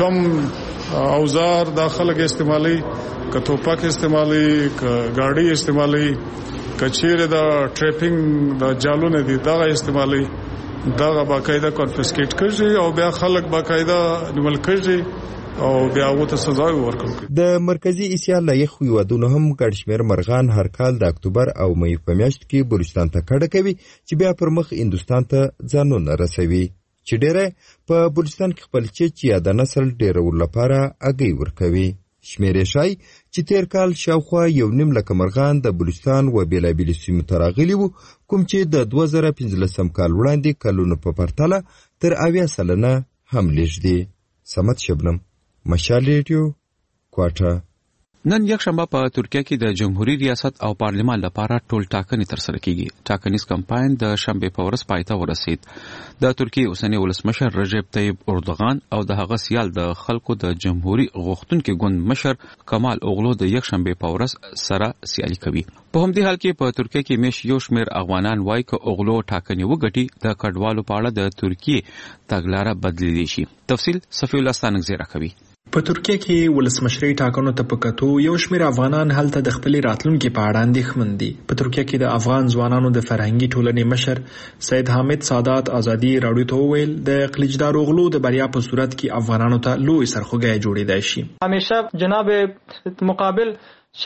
کم اوزار داخله کې استعمالي که توپک استعمالي که ګاډي استعمالي که چیرې دا ټریپینګ د جالونه دي دا استعمالي دا باقاعده کنفسکیټ کړي او بیا خلک باقاعده نیول کړي او بیا وته سزا ورکړي. د مرکزی اسیا له یخ هیوادونو هم ګډ شمیر مرغان هر کال د اکتوبر او مې په میاشت کې بلوچستان ته کډه کوي چې بیا پر مخ هندوستان ته ځانونه رسوي چې ډېره په بلوچستان کې خپل چیچ یا د نسل ډېرولو لپاره اګي ورکوي. شمیرې شای چې تیر کال شاوخوا 1.5 لک مرغان د بلوچستان و بیلابیلو سیمو ته راغلي وو کوم چې د 2015 کال وړاندې کلونو په پرتله تر 80% هم لږ دي. سمت شبنم مشال ریډیو کوټه. نن یک شنبه په ترکیه کې د جمهوریت ریاست او پارلمان لپاره ټول ټاکنې ترسره کیږي. ټاکنیز کمپاین د شنبه په ورځ پای ته ورسید. د ترکیه اوسنی ولسمشر رجب طیب اردوغان او د هغه سیال د خلکو د جمهوریت غوښتونکو ګوند مشر کمال اوغلو د یک شنبه په ورځ سره سیالي کوي. په همدې حال کې په ترکیه کې مش یو شمیر افغانان وایي چې اوغلو ټاکنې وګټي د کډوالو په اړه د ترکیه تګلارې بدلې شي. تفصیل صفی الله ستانک زیرا کوي. په ترکیه کې ولسمشري ټاکنو ته پکاتو یو شمېر افغانان هلته د خپل راتلونکو په اړه اندېښمن دي. په ترکیه کې د افغان ځوانانو د فرهنګي ټولنې مشر سید حامد سادات ازادي راډیو ته وویل د قلیجدار اوغلو د بریا په صورت کې افغانانو ته لوی سرخوږی جوړېدای شي. همیشه جناب مقابل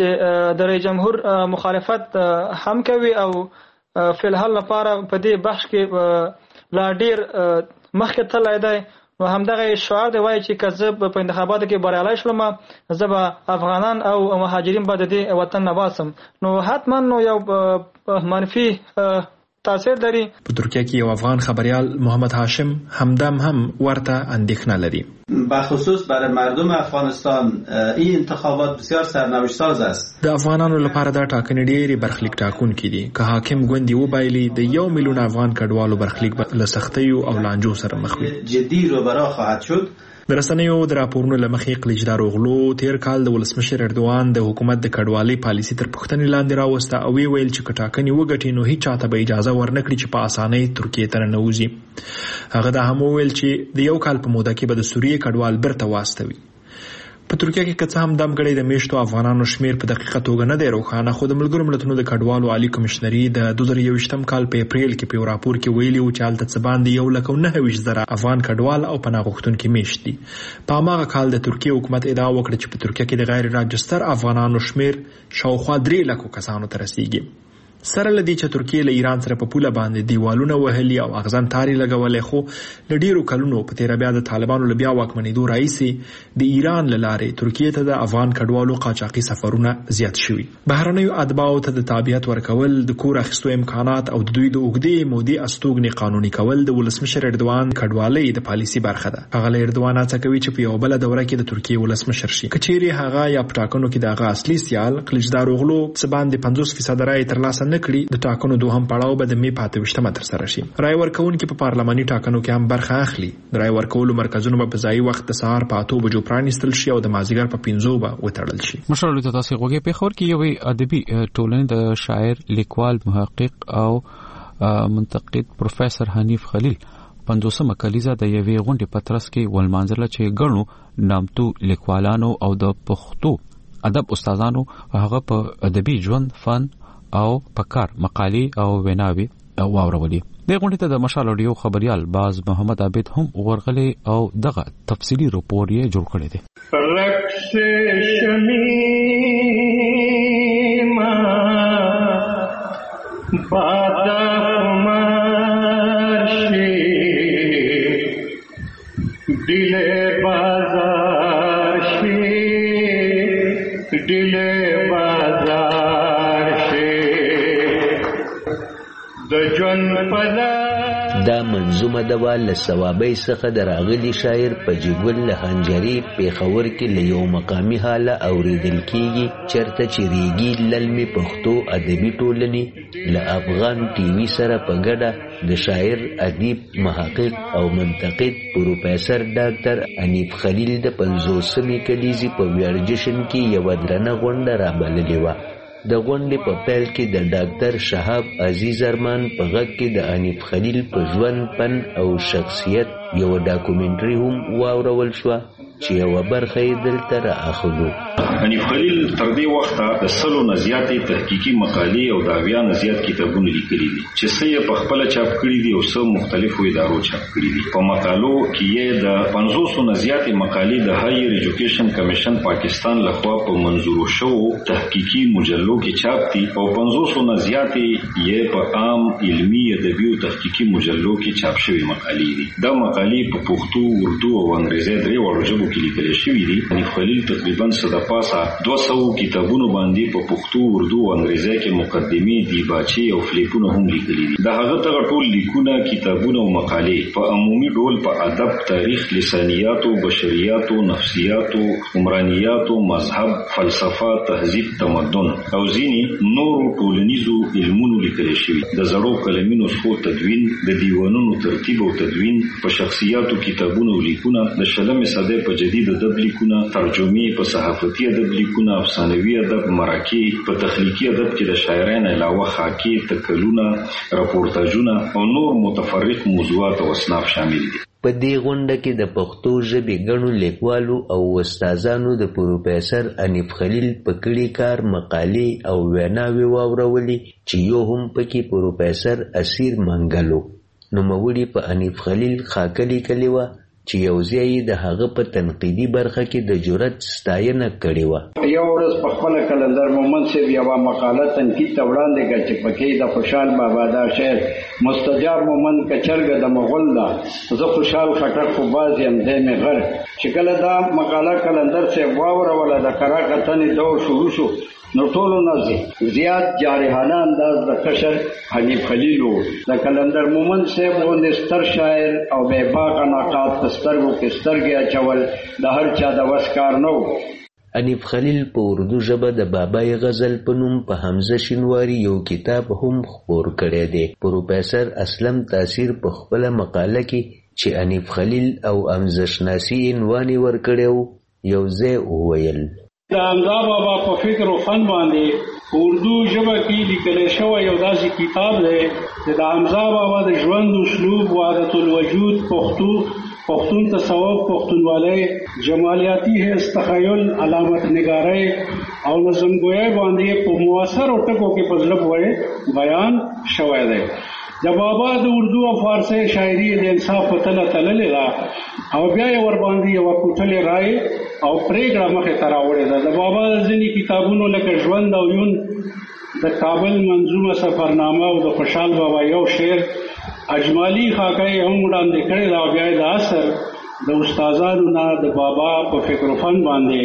چې د رئیس جمهور مخالفت هم کوي او فلحال لپاره په دې بحث کې لا ډیر مخکې تللی دی نو همدغه شعار دی وایي چې که زه په انتخاباتو کې بریالی شلم زه به افغانان او مهاجرین به د دې وطن نه باسم نو حتما نو یو منفي تاثیر لري. په ترکیه کې یو افغان خبریال محمد هاشم همدم هم ورته اندېښنه لري. بخصوص برای مردم افغانستان این انتخابات بسیار سرنوشت ساز است. د افغانانو لپاره دا ټاکنې ډېرې برخلیک ټاکونکې دي. که حاکم ګوندې وبایلي د 1 میلیون افغان کډوالو برخلیک له سختیو او لانجو سره مخ وي. جدي روبرا خواهد شد. د رسنیو د راپورونو له مخې قلیجدار اوغلو تیر کال د ولسمشر اردوغان د حکومت د کډوالۍ پالیسي تر پوښتنې لاندې راوسته او ویل چې که ټاکنې وګټي نو هیڅ چاته به اجازه ورنکړي چې په اسانۍ ترکیې ته ننوځي. هغه دا هم ویل چې د 1 کال په موده کې به د سوریې کډوال برته واستوي. په ترکیه کې که څه هم دمګړی د میشتو افغانانو شمیر په دقیقه توګه نه دی روښانه خو د ملګرو ملتونو د کډوالو عالی کمشنري د 2021 کال په اپریل کې په راپور کې ویلي و چې هلته څه باندې 1,900,000 افغان کډوال او پناه غوښتونکي میشت دي. په هماغه کال د ترکیه حکومت ادعا وکړه چې په ترکیه کې د غیر راجستر افغانانو شمیر شاوخوا 3 لک کسانو ته رسیږي. سره لدی چې ترکیه له ایران سره په پوله باندې دیوالونه وهلي او اغزن تاری لګولې، خو ل ډیرو کلونو په تیر بیا د طالبانو له بیا واکمنېدو راځي د ایران لاره ترکیه ته د افغان کډوالو قاچاقي سفرونه زیات شوي. بهرنیو اتباعو ته د تابعیت ورکول، د کور اخیستو امکانات او د دوی د اوږدې مودې استوګنې قانوني کول د ولسمشر اردوان کډوالۍ د پالیسي برخه ده. هغه له اردوان څخه کوي چې په یو بل دوره کې د ترکیه ولسمشر شي. کچيري هغه یا پټاکنو کې دغه اصلي سیال قلجدار اوغلو څه باندې 50% رائے ترلاسه نکړي، د ټاکنو دوهم پړاو به د می 25 تر سره شي. رائے ورکوونکي په پارلماني ټاکنو کې هم برخه اخلي. د رائے ورکولو مرکزونه په ځای وخت د سهار په 8 بجو پرانیستل شي او د مازیګر په 5 به وتړل شي. مشرلو ته تاسو غوږی په خور کې یو ادبي ټولنې د شاعر، لیکوال، محقق او منتقد پروفیسور حنیف خلیل 50 کلیزه د یوې غونډې پترس کې ولمانځله چې ګڼو نامتو لیکوالانو او د پښتو ادب استادانو هغه په ادبي ژوند، فن او پکار مقالې او ویناوي واورولې. د غونډې ته د مشال اډیو خبريال باز محمد عابد هم ورغلي او دغه تفصيلي راپور یې جوړ کړی دی. دا منظومه د ول ثوابي څخه دراغلي شاعر په جګول لهنجري پیښور کې له یو مقامي حاله اوریدل کیږي چرته چې ریګي للمي پښتو ادبي ټولنې له افغان ټي وي سره په ګډه د شاعر، ادیب، محقق او منتقد پروفیسور ډاکټر حنیف خلیل د 50 کلیزې په ویاړ جشن کې یو درنه غونډه رابللې و. د غونډې په پیل کې د ډاکټر شهاب عزیز ارمان په غږ کې د حنیف خلیل په ژوند، فن او شخصیت یو ډاکومنټري هم واورول شو چې یو برخه یې دلته رااخلو. حنیف خلیل تر دې وخته د 100 نه زیاتې تحقیقي مقالې او د 80 نه زیات کتابونه لیکلي دي چې څه یې په خپل چاپ کړي دي او څه مختلفو ادارو چاپ کړي دي. په مقالو کې یې د 500 نه زیاتې مقالې د هایر ایجوکیشن کمیشن پاکستان لخوا په منظور شوو تحقیقي مجلو کې چاپ دي او 500 نه زیاتې یې په عام علمي ادبي او تحقیقي مجلو کې چاپ شوي مقالې دي. دا مقالې په پښتو، اردو او انګریزي درې وړو ژبو کې لیکل شوي دي. حنیف خلیل تقریبا پاسه 200 کتابونو باندې په پښتو، اردو او انګریزي کې مقدمې، دیباچې او فلیپونه هم لیکلي دي. د هغه ته ټول لیکونه، کتابونه او مقالې په عمومي ډول په ادب، تاریخ، لسانیاتو، بشریاتو، نفسیاتو، عمرانیاتو، مذهب، فلسفه، تهذیب، تمدن او ځینې نورو ټولنیزو علمونو لیکل شوي. د زړو کلمینو څخه تدوین، د دیوانونو ترتیب او تدوین، په شخصیاتو کتابونه او لیکونه، د 20مې صدۍ په جدید ادب لیکونه، ترجمې په صحافت ادب لیکونه، افسانوي ادب، مرکې، په تخلیقي ادب کې د شاعرانو علاوه خاکې، تکلونه، راپورتاژونه او نور متفرق موضوعات او اصناف شامل دي. په دې غونډه کې د پښتو ژبې ګڼو لیکوالو او استادانو د پروفیسور حنیف خلیل په کړي کار مقالې او ویناوي واورولې چې یو هم پکې پروفیسور اسیر منګلو نوموړي په حنیف خلیل خاکلی کلی و چې یو ځای د هغه په تنقیدي برخه کې د جرأت ستاینه کړې و. یو ورځ په خپل کلندر مومن صاحب یو مقاله تنقید ته وړاندې کړه چې پکې د خوشحال بابا دا شعر مستجاب مومن کچرګ د مغول دا زه خوشحال خټک خو باز یم دې مې غر چې کله دا مقاله کلندر صاحب واوروله د قرا کتنې دور شروع شو نو ټولو نه زیات جارحانه انداز د کشر حنیف خلیل و. د کلندر مومن صاحب غوندې ستر شاعر او بې باکه ناقاد په سترګو کې سترګې اچول د هر چا د وس کار نه و. حنیف خلیل په اردو ژبه د بابای غزل په نوم په حمزه شینواري یو کتاب هم خپور کړی دی. پروفیسور اسلم تاثیر په خپله مقاله کې چې حنیف خلیل او حمزه شناسي عنوان یې ورکړی یو ځای وویل د حمزه بابا په فکر او فن باندې اردو ژبه کې لیکل شوی یو داسې کتاب دی چې د حمزه بابا د ژوند اسلوب، وحدت الوجود، پښتون تصوف، پښتونولۍ، جمالیاتي حس، تخیل، علامت نگارۍ او نظمګویۍ باندې په مؤثرو ټکو کې په زړه پورې بیان شوی دی. د بابا د اردو او فارسي شاعري د انصاف په تله تللې ده او بیا یې ورباندې یوه کوټلې رایې او پرېکړه مخې ته راوړې ده. د بابا ځینې کتابونو لکه ژوند او یون د کابل منظومه سفرنامه او د خوشحال بابا یو شعر اجمالی خاکه هم وړاندې کړی دا. بیا د اثر د استادانو نه د بابا په فکر و فن باندې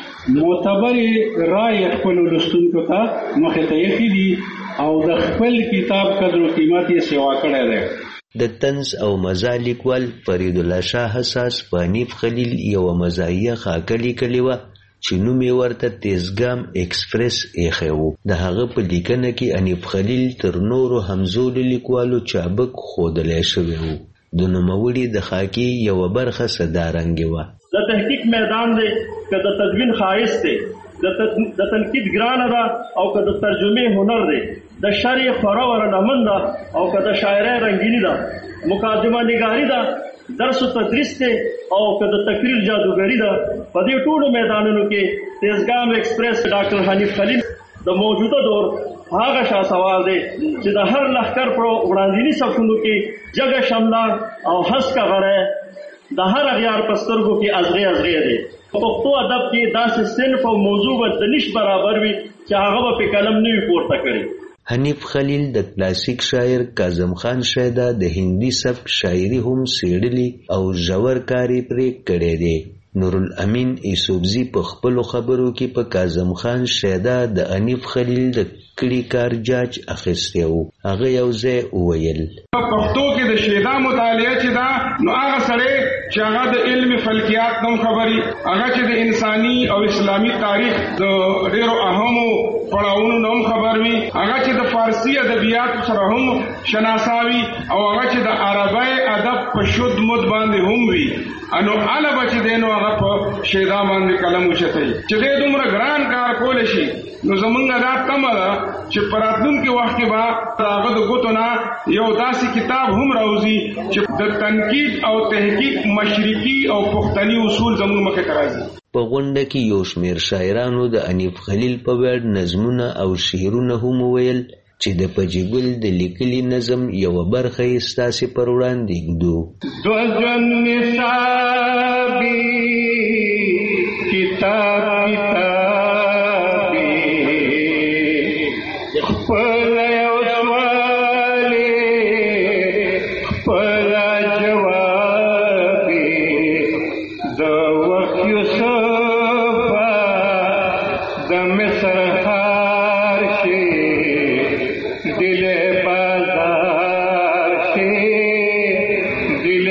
معتبر رائے خپل لوستونکو ته مخې ته ایښي دي او د خپل کتاب قدر و قیمت یې سیوا کړی دی. د طنز او مزاح لیکوال فرید الله شاه حساس په حنیف خلیل یوه مزاحیه خاکه لیکلې وه چې نوم یې ورته تیزګام ایکسپریس ایښی و. د هغه په لیکنه کې حنیف خلیل تر نورو همزولو لیکوالو چابک ښودلی شوی و. د نوموړي د خاکې یوه برخه صدارنګې وه. د تحقیق میدان دی که د تدوین ښایست دی، د تنقید ګرانه ده او که د ترجمې هنر دی، د شرح خوره ور لمن ده او که د شاعرۍ رنګیني ده، مقدمه نگاري ده، درس و تدریس دی او که د تقریر جادوګري ده. په دې ټولو میدانونو کې تیزګام ایکسپریس ډاکټر حنیف خلیل د موجوده دور هغه شاسوال دی چې د هر لښکر پر وړاندیني صفونو کې جګه شمله او هسکه غره د هر اغیار په سترګو کې ازغې ازغې دی. په پښتو ادب کې داسې صنف او موضوع به د نش برابر وي چې هغه به په قلم نه وي پورته کړي. حنیف خلیل د کلاسیک شاعر کاظم خان شیدا د هندي سبک شاعري هم څېړلي او ژور کار یې پرې کړی دی. نورالامین ایسوبزي په خپلو خبرو کې په کاظم خان شیدا د حنیف خلیل د کړي کار جاج اخیستی و. هغه یو ځای وویل په پښتو کې د شیدا مطالعه چې دا نو هغه سړی چې هغه د علم فلکیات نوم خبري، هغه چې د انساني او اسلامي تاریخ د ډیرو اهمو پړاوونو نوم خبر وي، هغه چې د فارسی ادبیات سره هم شناساوي او هغه چې د عربی ادب په شود مد باندې هم وي. انو اله بچ دینو هغه په شیدا باندې قلم وشتي چې دې دومره ګران کار کول شي. نو زمونږ دا تمه ده چې په راتلونکي وخت کې به هغه د ګوتو نه یو داسې کتاب هم راوځي چې د تنقید او تحقیق مشرقي او پښتني اصول زموږ مخې ته راځي. په غونډه کې یو شمېر شاعرانو د حنیف خلیل په ویړ نظمونه او شعرونه هم وویل چې د پجیګل د لیکلي نظم یوه برخه یې ستاسې پر وړاندې ږدو. دوزن نصابي کتاب کتابي خپل یو سوالي خپل جوابي د وخت یوسفه د مصر ښار شي دل بازار شي دل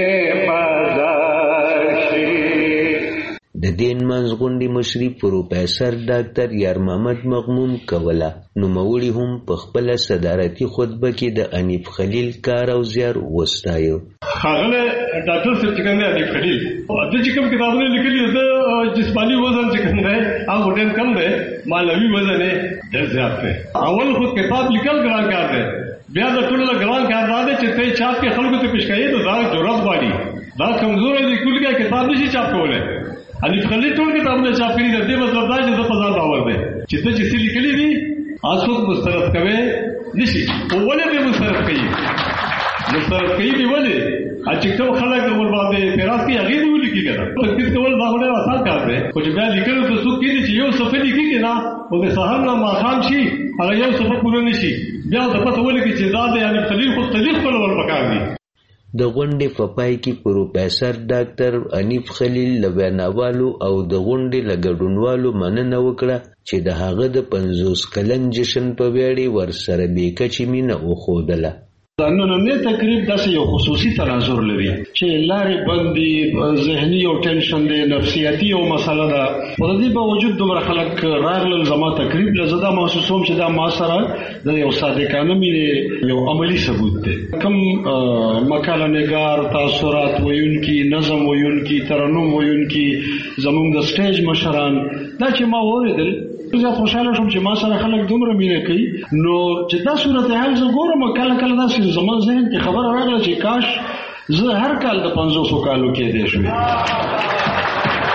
بازار شي. د دین منځغونډې مشري پروفیسر ډاکټر یار محمد مغموم کوله. نوموړي هم په خپله صدارتي خطبه کې د حنیف خلیل کار او زیار وستایه. ښاغلی ډاکټر صاحب چې کوم دی حنیف خلیل د چې کوم کتابونه لیکلي د جسماني وزن چې کوم دی هغه ډېر کم دی، معنوي وزن یې ډېر زیات دی. اول خو کتاب لیکل ګران کار دی، بیا د ټولو نه ګران کار دا دی چې ته چاپ کې خلکو ته پیش کوې نو دا جرأت غواړي. دا کمزوری لیکونکی کتاب نشي چاپ کولی. حنیف خلیل ټول کتابونه چاپ کړي دي. دې مطلب دا چې زه په ځان باور دی چې ته چې څه لیکلي دي څوک مسترد کوی نشي. ولې به مسترد کوي؟ مسترد کوي دي ولې؟ چې کوم خلک د ورباندې اعتراض کوي هغې دې ولیکي که نه. تنقید کول دا خو ډېر اسان کار دی، خو چې بیا لیکلو ته څوک کېږي چې یو صفحه لیکي که نه او د سهار نه ماښام شي هغه یو صفحه پوره نه شي، بیا ورته پته ولیکي چې دا د حنیف خلیل خو تلیق خپلول پکار دي. د غونډې په پای کې پروفیسر ډاکټر حنیف خلیل له ویناوالو او د غونډې له ګډونوالو مننه وکړه چې د هغه د 50 کلن جشن په ویاړ یې ورسره بې کچې مینه وښودله. نننی تقریب داسې یو خصوصي تناظر لري چې لارې بندي ذهني او ټینشن دی، نفسیاتي یو مسله ده. خو د دې باوجود دومره خلک راغلل زما تقریب له. زه دا محسوسوم چې دا ما سره د یو صادقانه مینې یو عملي ثبوت دی. کوم مقاله نګار، تاثرات ویونکي، نظم ویونکي، ترنم ویونکي، زموږ د سټیج مشران، دا چې ما واورېدل زه خوشحاله شوم چې ما سره خلک دومره مینه کوي. نو چې دا صورتحال زه ګورم کله کله داسې زما ذهن کې خبره راغله چې کاش زه هر کال د 500 کالو کېدی شوې.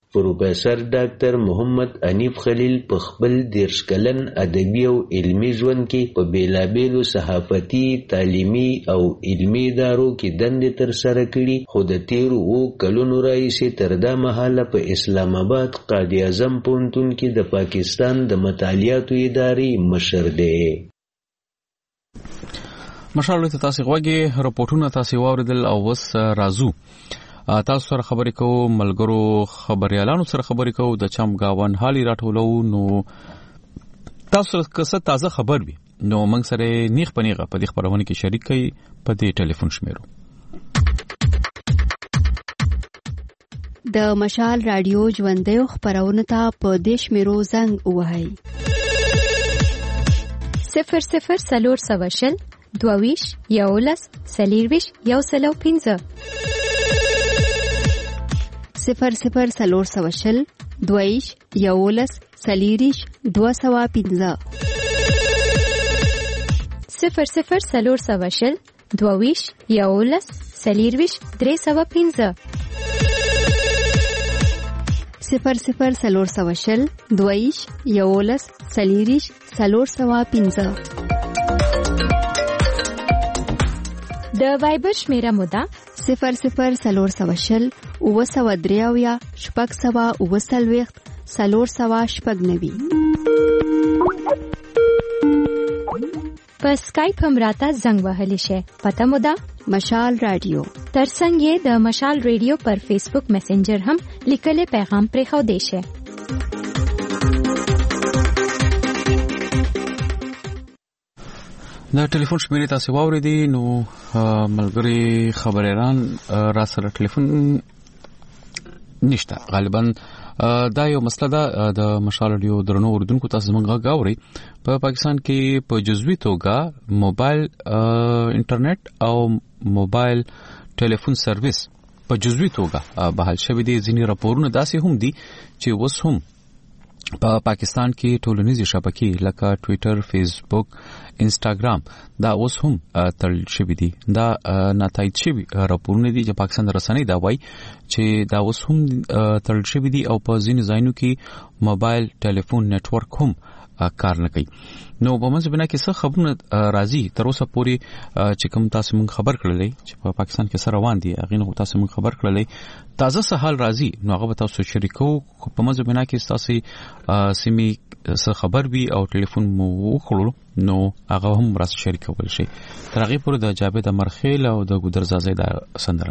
پروفیسر ډاکټر محمد انیف خلیل په خپل 30 کلن ادبي او علمي ژوند کې په بیلابیلو صحافتي، تعلیمي او علمي ادارو کې دندې ترسره کړي، خو د تیرو 7 کلونو راهیسې تر دا مهاله په اسلام آباد قائد اعظم پوهنتون کې د پاکستان د مطالعاتو ادارې مشر دی. مشال ته تاسو غوږی راپورټونه تاسو واوریدل او وس رازو تاسو سره خبرې کوو، ملګرو خبريالانو سره خبرې کوو، د چم گاون حالي راټولو. نو تاسو که تازه خبر وي نو موږ سره نیغ پنیغه په دې خبرونه کې شریک کړئ په دې ټلیفون شمیرو. د مشال رادیو ژوندۍ خبرونه ته په دې شمیرو زنګ ووهئ 00 22 11 40 105 00 420 22 11 40 205 00 420 22 11 40 305 00 420 22 11 40 305 د وایبر شمیره موده 00 420 903 640 490 په سکایپ هم راته زنګ وهلی شي. پته موده مشال رادیو. ترڅنګ یې د مشال رادیو پر فیسبوک میسنجر هم لیکلي پیغام پرېښو دی شي. دا ټلیفون شمیرې تاسو واوریدي. نو ملګری خبريران را سره ټلیفون نشته غالبا. دا یو مسله ده د مشال رادیو درنو اوردونکو تاسو موږ غاوري په پاکستان کې په جزوي توګه موبایل انټرنیټ او موبایل ټلیفون سرویس په جزوي توګه بحال شوی دي. ځینې راپورونه داسې هم دي چې اوس هم په پاکستان کې ټولنیزې شبکې لکه ټوئیټر، فیسبوک، انسټاګرام دا اوس هم تړل شوي دي. دا ناتایید شوي راپورونه دي چې پاکستان رسنۍ دا وایي چې دا اوس هم تړل شوي دي او په ځینې ځایونو کې موبایل ټلیفون نتورک هم کار نه کوي. نو په منځ بنا کې څه خبرونه راځي تر اوسه پورې چې کوم تاسو موږ خبر کړلې چې په پاکستان کې سره روان دي هغه نو تاسو موږ خبر کړلې تازه څه حال راځي نو هغه تاسو شریکو. په منځ بنا کې تاسو سیمې څه خبر وي او ټلیفون مو وکړو نو هغه هم راس شریکول شي. تر هغه پورې د جاوید مرخیل او د ګودرزازي د سندره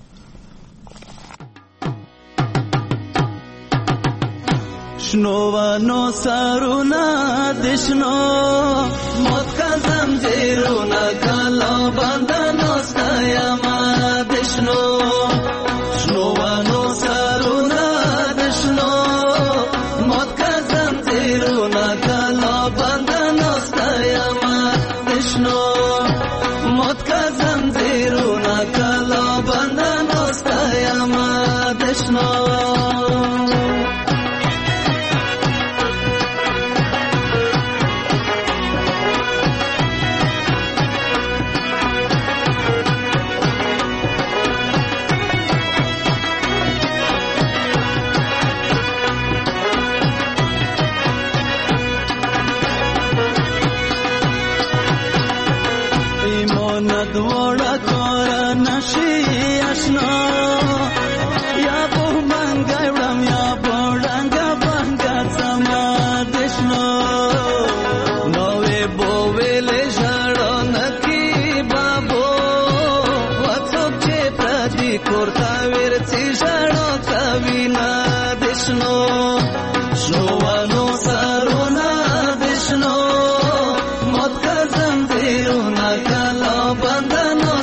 شنوانو سارونا دشنو موت کا زنجیرونا کالا باندانو ستایما دشنو شنوانو سارونا دشنو موت کا زنجیرونا کالا باندانو ستایما دشنو موت کا زنجیرونا کالا باندانو ستایما دشنو دوڑا کورا نشی اشنا یا بو منگایوڑم یا بوڑنگا بانگا سما دشنو نوے بوویلے جاڑو نکی بابو واتسوک چے پردی کورتا ویرچی جاڑو کبینا دشنو شنوانو سارونا دشنو موت کا زنجیرونا کالا باندانو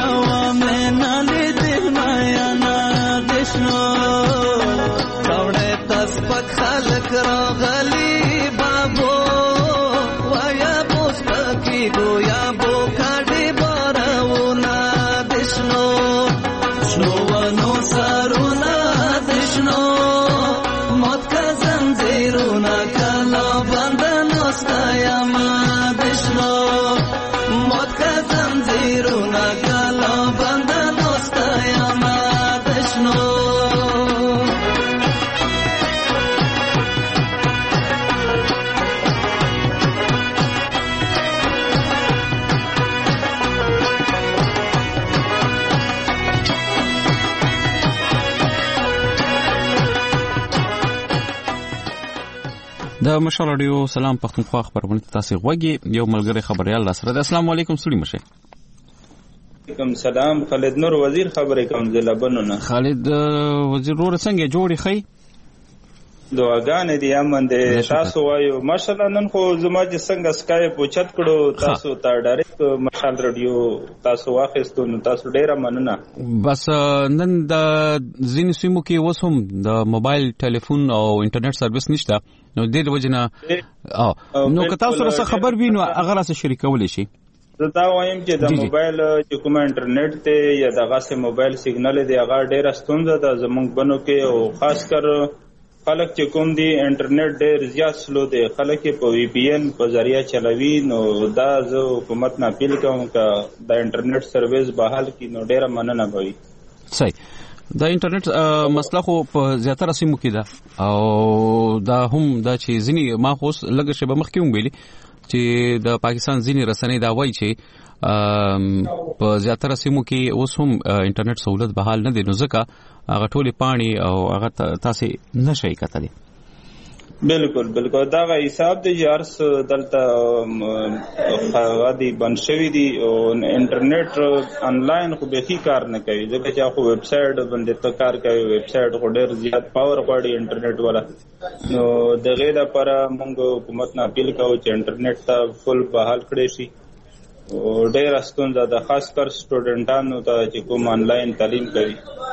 و مینا لیدنا یا نادشنو کاوړې تاسو پک خلک راغلي بابو وایا بوس پکې ګویا بو کاډي بارو نادشنو شنو ونو سارونه دشنو موت کا زنجیرونه کلا بندنو ستایا ما دشنو موت کا زنجیرونه کلا بندنو ستایا ما دشنو د مشال رادیو سلام پښتونخوا خبرونه تاسو غوږی یو ملګری خبريال لاسره د السلام علیکم سړي مشه وعلیکم سلام خالد نور وزیر خبرې کوم زلبنونه خالد وزیر ور څنګه جوړی خی دعاګانې دی امن دې تاسو وایو ماشاءالله نن خو زما چې څنګه سکایپ اوچت کړو تاسو ته ډایرکټ مشال رادیو تاسو واخیستو نو تاسو ډیره مننه بس نن د زین سیمو کې وسوم د موبایل ټلیفون او انټرنیټ سرویس نشته نو دې وجنه نو که تاسو سره خبر وینو هغه سره شریکول شي زه دا وایم چې د موبایل چې کوم انټرنیټ ته یا دغه سه موبایل سیګنل دی هغه ډیره ستونزه ده زمونږ بنو کې او خاص کر خلک چې کوم دی انټرنیټ ډیر زیات سلو دی خلک په وی پی ان په ذریعہ چلوي نو دا زه حکومت نه اپیل کوم چې د انټرنیټ سرویس بحال کړي نو ډیره مننه کوي صحیح د انټرنیټ مسله خو په زیاتره سیمو کې ده او دا هم دا چې ځینی ما خو لږ شی به مخکې ویلي چې د پاکستان ځینی رسنۍ دا وایي چې په زیاتره سیمو کې اوس هم انټرنیټ سہولت بحال نه دي نو ځکه هغه ټولې پاڼې او هغه تاسو نشئ کتلی بالکل دا غي حساب دی یارس دلته غادي بند شوی دی او انټرنیټ انلاین خو به کار نه کوي ځکه چې خو ویب سټ باندې ته کار کوي ویب سټ خو ډیر زیات پاور غواړي انټرنیټ والا نو دغه لپاره موږ حکومت نه اپیل کوو چې انټرنیټ ته فل بحال کړي شي او ډیر ستونزه ده خاص کر سټوډنټانو ته چې کوم انلاین تعلیم کوي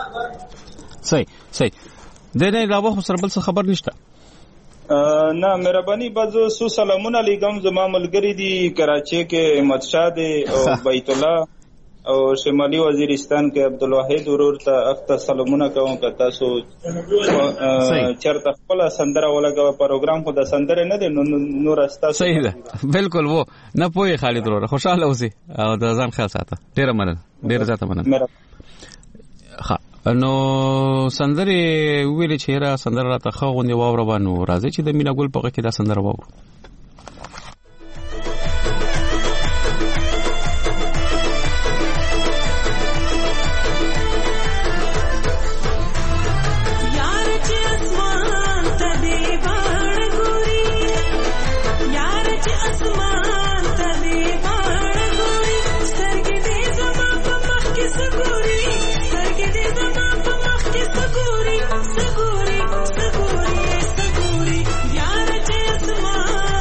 صحیح دنه علاوه سره بل څه خبر نشته نه مهرباني بازو سو سلامونه علیکم زما ملګری دی کراچي کې احمد شاه دی او بیت الله او شمالي وزیرستان کې عبدالواحد ورور ته اخته سلامونه کوم که تاسو چرته خپل سندره ولګو پروګرام خو د سندره نه دی نور استا صحیح ده بالکل وو نه پوي خالد ورور خوشاله اوسې او د ځان خیال ساته ډیر مننه ډیر زیاته مننه ها نو سندره ویلې چې را سندره راته خو غونډه واوره وانه راځي چې د مینا ګل په کې دا سندره واورو Saguri, saguri, saguri, yaar che asman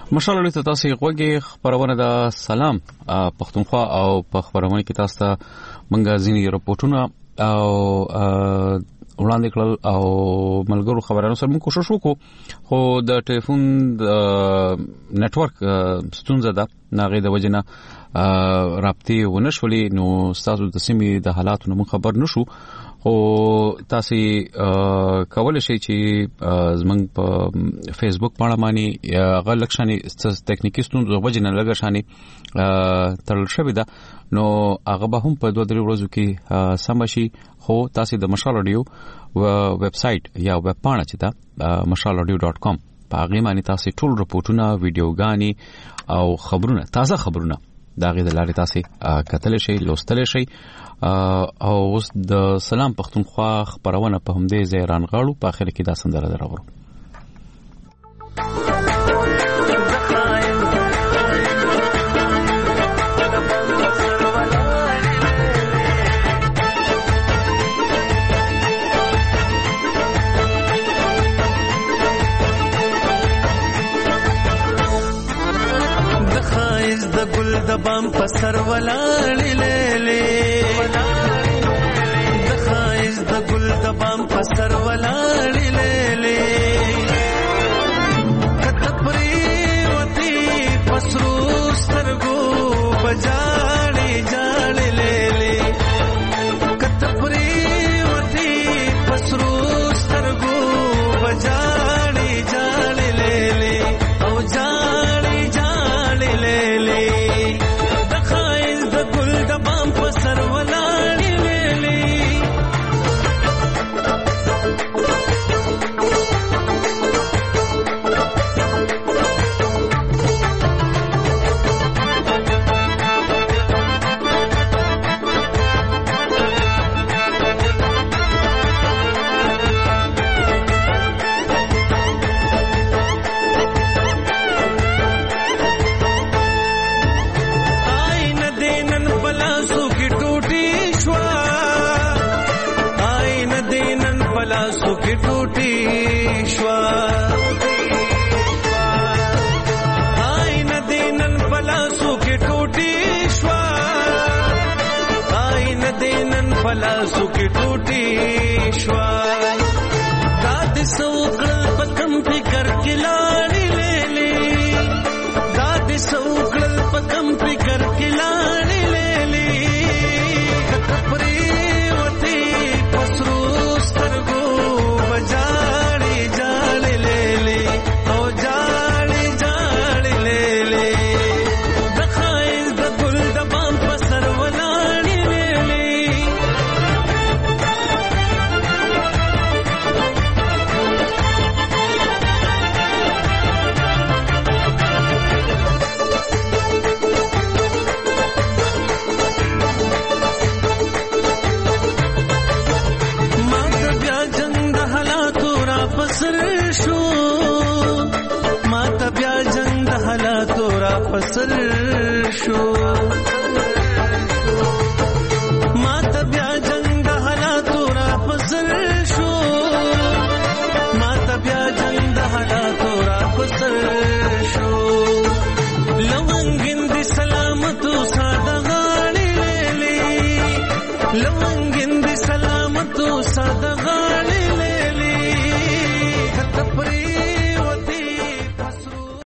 مشال لري ته تاسو غوږی خبرونه د سلام پښتونخوا او په خبرونه کې تاسو ته منګه ځینی رپورټونه او وړاندې کړل او ملګرو خبرانو سره موږ کوشش وکړو خو د ټلیفون نتورک ستونزه ده ناغې د وجنه رابطه ونشولې نو تاسو د سیمې د حالاتو نو خبر نشو او تاسو کولای شئ چې زمنګ په فیسبوک باندې مانی غلط شاني ټکنیکی ستونزې وجنه لګښاني ترل شوې ده نو هغه به هم په 2-3 ورځو کې سم شي خو تاسو د مشال رادیو ویب سټ یا ویب پاڼه چې دا mashalradio.com په هغه باندې تاسو ټول رپورټونه ویډیوګانی او خبرونه تازه خبرونه دا غي د لارې تاسو کتل شي لوستل شي او اوس د سلام پښتونخوا خبرونه په همدې ځای رانغاړو په اخر کې دا سندره دراوړو د بام پسر ولاړې لېلې د خایز د ګل د بام پسر ولاړې لېلې کته پرې وتی پسرو سترګو بجاړې جاړې لېلې کته پرې وتی پسرو سترګو بجاړې جاړې لېلې او جاړې جاړې لېلې پلاسو کې ټوټي شوا داد سوکل پکم فکر کې لاړې لېلې داد سوکل پکم فکر کې لاړې لېلې کپري وتی پسرو سترګو بجاړې جاړې لېلې او جاړې جاړې لېلې د خایز د ګل د بام پسر ولاړې لېلې پسر شو